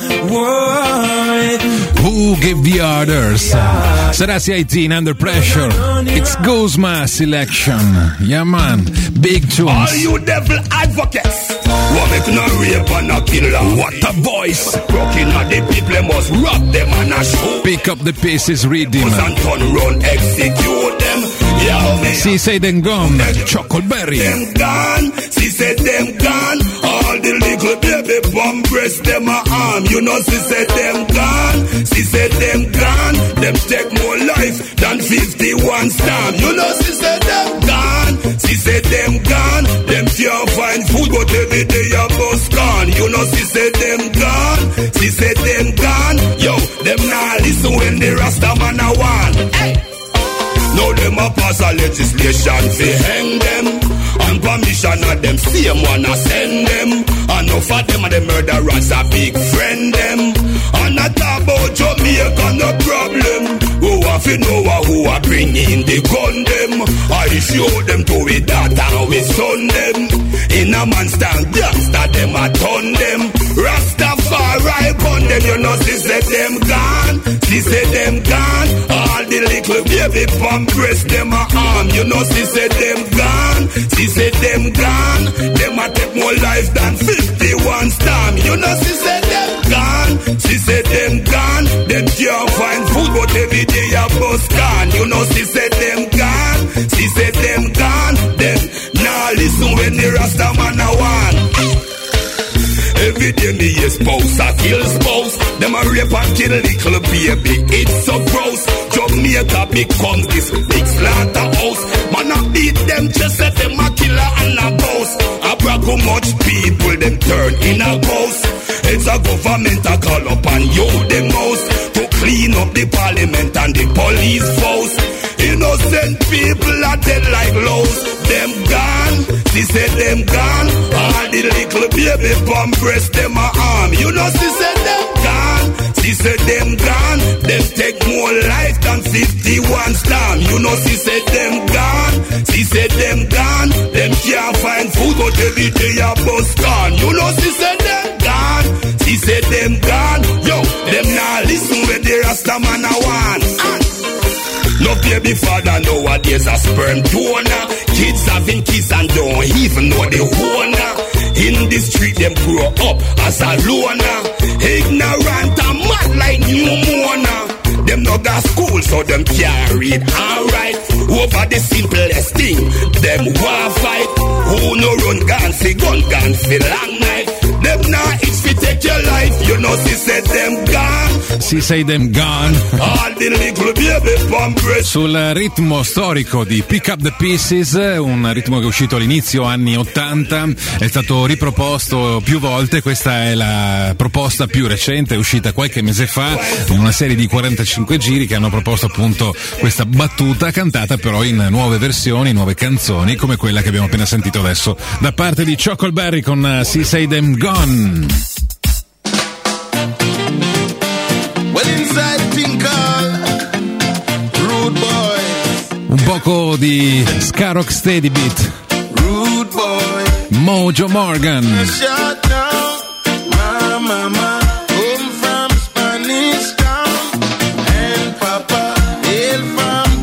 Why? Who gave the orders? Sarasi eighteen, Under Pressure. It's Guzma selection. Yeah, man. Big tunes. All you devil advocates. What make no rape and no kill them. What a voice. Rocking at the people must rock them and a show. Pick up the pieces, read them. And turn run, execute them. Yeah, me. She said them gone. Chocolberry. Them gone. She said them gone. All the little baby bum breast them a arm. You know she said them gone. She said them gone. Them take more life than fifty-one stamp. You know she said them gone. She said them gone. Them can't find food but every day a bus gone. You know she said them gone. She said them gone. Yo, them nah listen when the Rasta man a want. Hey. Now them a pass a legislation fi hang them. And permission of them same one a send them. Enough of them and the murderers a big friend them. And I talk about Jamaica no problem. Who have to know who a bring in the gun them. I show them to we daughter and we son them. In a man stand gangster them a ton them. Rastafari upon them. You know she said them gone. She said them gone. All the little baby pump breast them a arm. You know she said them gone. She said them gone. Them a take more life than fifty-one storm. You know she said them gone. She said them gone. Them can't find food but every day a bus gone. You know she said them gone. She said them gone. Them now listen when the Rasta man a want. Every day me a spouse, I kill spouse. Them a rape and kill little baby. It's so gross. Jamaica becomes this big slaughter house. Man a beat them, just set them a killer and a boss. I brag how much people them turn in a ghost. It's a government a call up on you the most to clean up the parliament and the police force. Innocent people are dead like lows. Them gone, she said them gone. All the little baby bum breast them a arm. You know she said them gone. She said them gone. Them take more life than fifty-one storm. You know she said them gone. She said them gone. Them can't find food but every day a bus gone. You know she said them gone. She said them gone. Yo, them now listen when the Rasta man a want. No baby father nowadays a sperm donor. Kids having kids and don't even know the owner. In the street them grow up as a loner. Ignorant and mad like pneumonia. Them no got school so them can't read alright. Over the simplest thing, them want fight. Who no run gun fi gun gun fi long knife. Them now it's fi take your life. You know she said them gone. She said them gone. All the little baby pump breast. Sul ritmo storico di Pick Up the Pieces, un ritmo che è uscito all'inizio anni ottanta, è stato riproposto più volte. Questa è la proposta più recente, è uscita qualche mese fa in una serie di quarantacinque giri che hanno proposto appunto questa battuta cantata però in nuove versioni, nuove canzoni come quella che abbiamo appena sentito adesso da parte di Chocolberry con uh, She Say Them Gone. Well, inside Tinkle, Rude Boy. Un poco di ska rock steady beat. Rude Boy. Mojo Morgan. Shut down, my mama, home from Spanish Town, and Papa hail from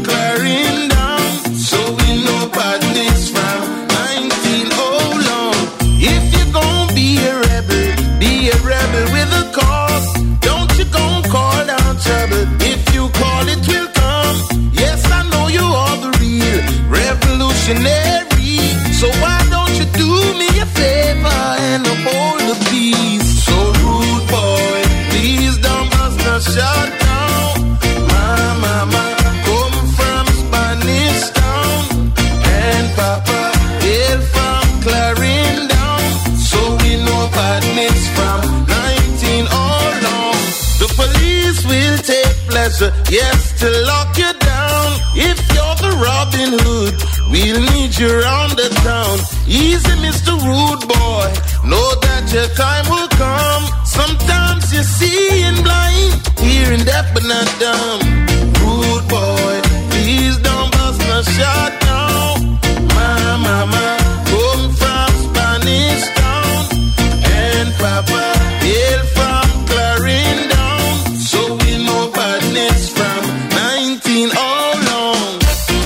pleasure, yes, to lock you down. If you're the Robin Hood, we'll need you around the town. Easy, Mister Rude Boy, know that your time will come. Sometimes you're seeing blind, hearing deaf but not dumb. Rude boy, please don't bust my shot now. My mama come from Spanish Town, and Papa hail from Clarendon. So we know badness from nineteen oh long.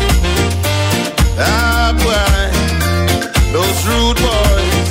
Ah boy, those rude boys.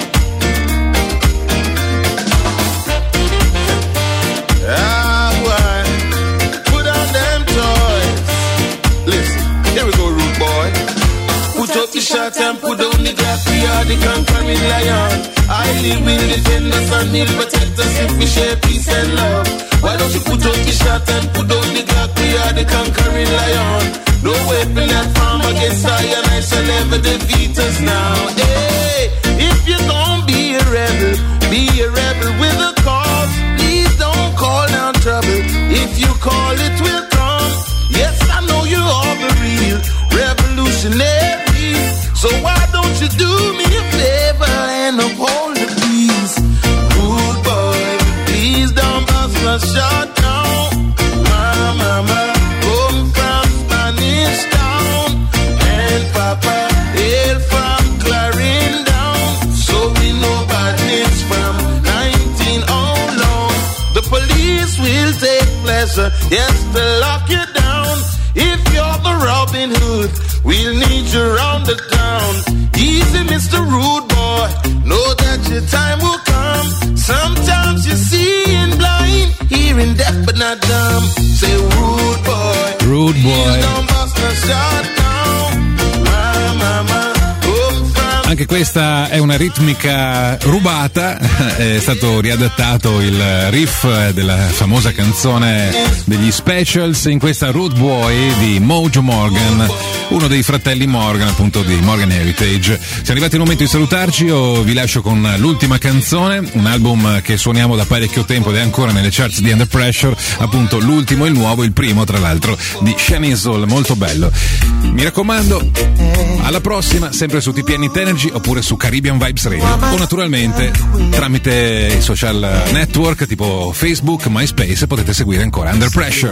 Ah boy, put on them toys. Listen, here we go, rude boy. Put up the shot and put down the glass. We are the conquering lion. I live will defend us and he'll protect us if we share peace and love. Why don't you put up the shot and put down the glass? We are the conquering lion. No weapon that form against I and I shall never defeat us now. Hey, if you're gonna be a rebel, be a rebel with a cause. Please don't call down trouble. If you call it will come. Yes, I know you're all the real revolutionary. So why don't you do me a favor and uphold the peace? Rude boy, please don't bust my shot now. My mama come from Spanish Town, and Papa hail from Clarendon. So we know badness from nineteen oh long. The police will take pleasure, yes, to lock you down. If you're the Robin Hood, we'll need you around the town. Easy, Mister Rude Boy, know that your time will come. Sometimes you're seeing blind, hearing deaf but not dumb. Say rude boy, rude boy. Don't bust a shot down. My mama. Anche questa è una ritmica rubata, è stato riadattato il riff della famosa canzone degli Specials in questa Rude Boy di Mojo Morgan, uno dei fratelli Morgan, appunto di Morgan Heritage. Siamo arrivati al momento di salutarci, io vi lascio con l'ultima canzone, un album che suoniamo da parecchio tempo ed è ancora nelle charts di Under Pressure, appunto l'ultimo e il nuovo, il primo tra l'altro di Shania Soul, molto bello. Mi raccomando, alla prossima, sempre su T P N Energy oppure su Caribbean Vibes Radio o naturalmente tramite i social network tipo Facebook, MySpace potete seguire ancora Under Pressure.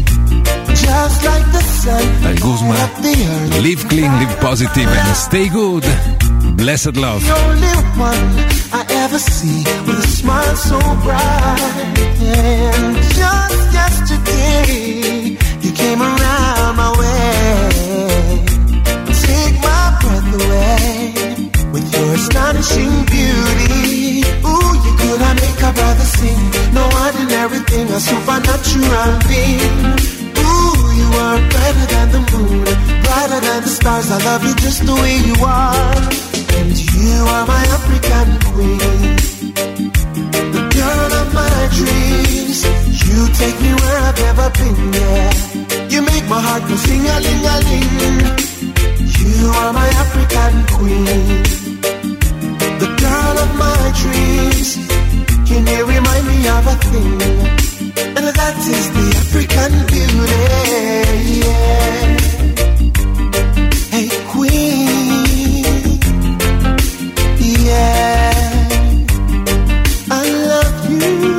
Dal Guzma, live clean, live positive and stay good. Blessed love. The only one I ever see with a smile so bright. And just yesterday you came around my way, take my breath away with your astonishing beauty. Ooh, you could I make a brother sing? No ordinary thing, a supernatural being. Ooh, you are brighter than the moon, brighter than the stars. I love you just the way you are. And you are my African queen, the girl of my dreams. You take me where I've never been, yeah. You make my heart go sing-a-ling-a-ling. You are my African queen, the girl of my dreams. Can you remind me of a thing? And that is the African beauty, yeah. Hey queen, yeah, I love you.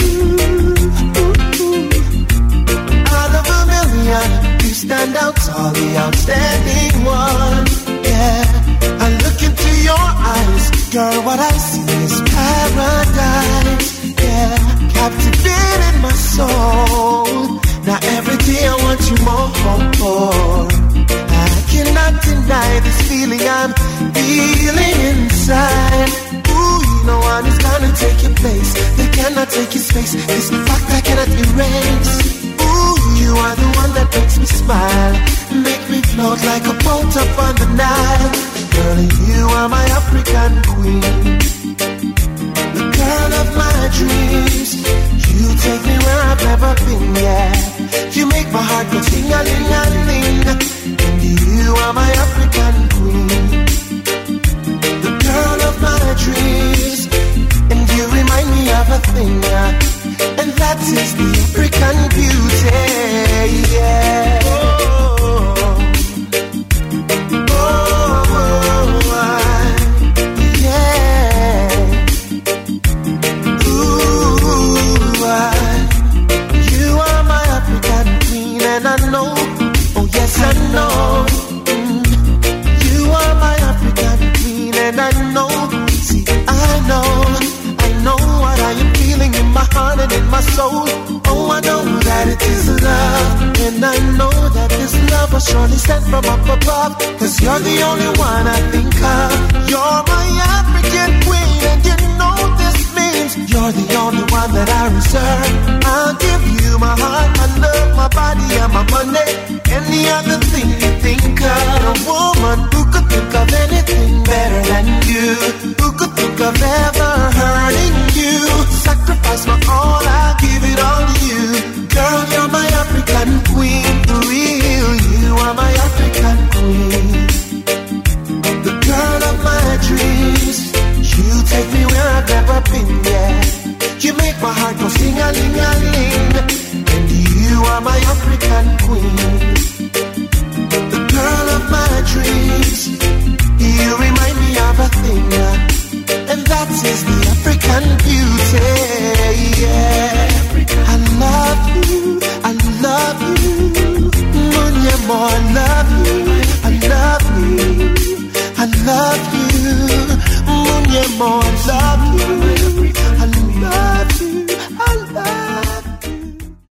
Out of a million, you stand out tall, the outstanding one. Yeah, I look into your eyes, girl, what I see is paradise. Yeah, captivated my soul. Now every day I want you more. I cannot deny this feeling I'm feeling inside. Ooh, no one is gonna take your place. They cannot take your space. This fact I cannot erase. Ooh, you are the one that makes me smile, make me float like a boat up on the Nile. Girl, you are my African queen, the girl of my dreams. You take me where I've never been, yeah. You make my heart go ting-a-ling-a-ling. And you are my African queen, the girl of my dreams. And you remind me of a thing, yeah. And that is the African beauty. was surely sent from up above, cause you're the only one I think of. You're my African queen, and you know this means you're the only one that I reserve. I'll give you my heart, my love, my body, and my money. Any other thing you think of. A woman who could think of anything better than you, who could think of ever hurting you. Sacrifice my all, I'll give it all to you. Girl, you're my African queen, the real you are my African queen. The girl of my dreams, you take me where I've never been, yeah. You make my heart go sing-a-ling-a-ling, and you are my African queen. The girl of my dreams, you remind me of a thing, and that is the African beauty, yeah. I love you, I love you, Munyemo, I love you, I love you, I love you, Munyemo, I love you.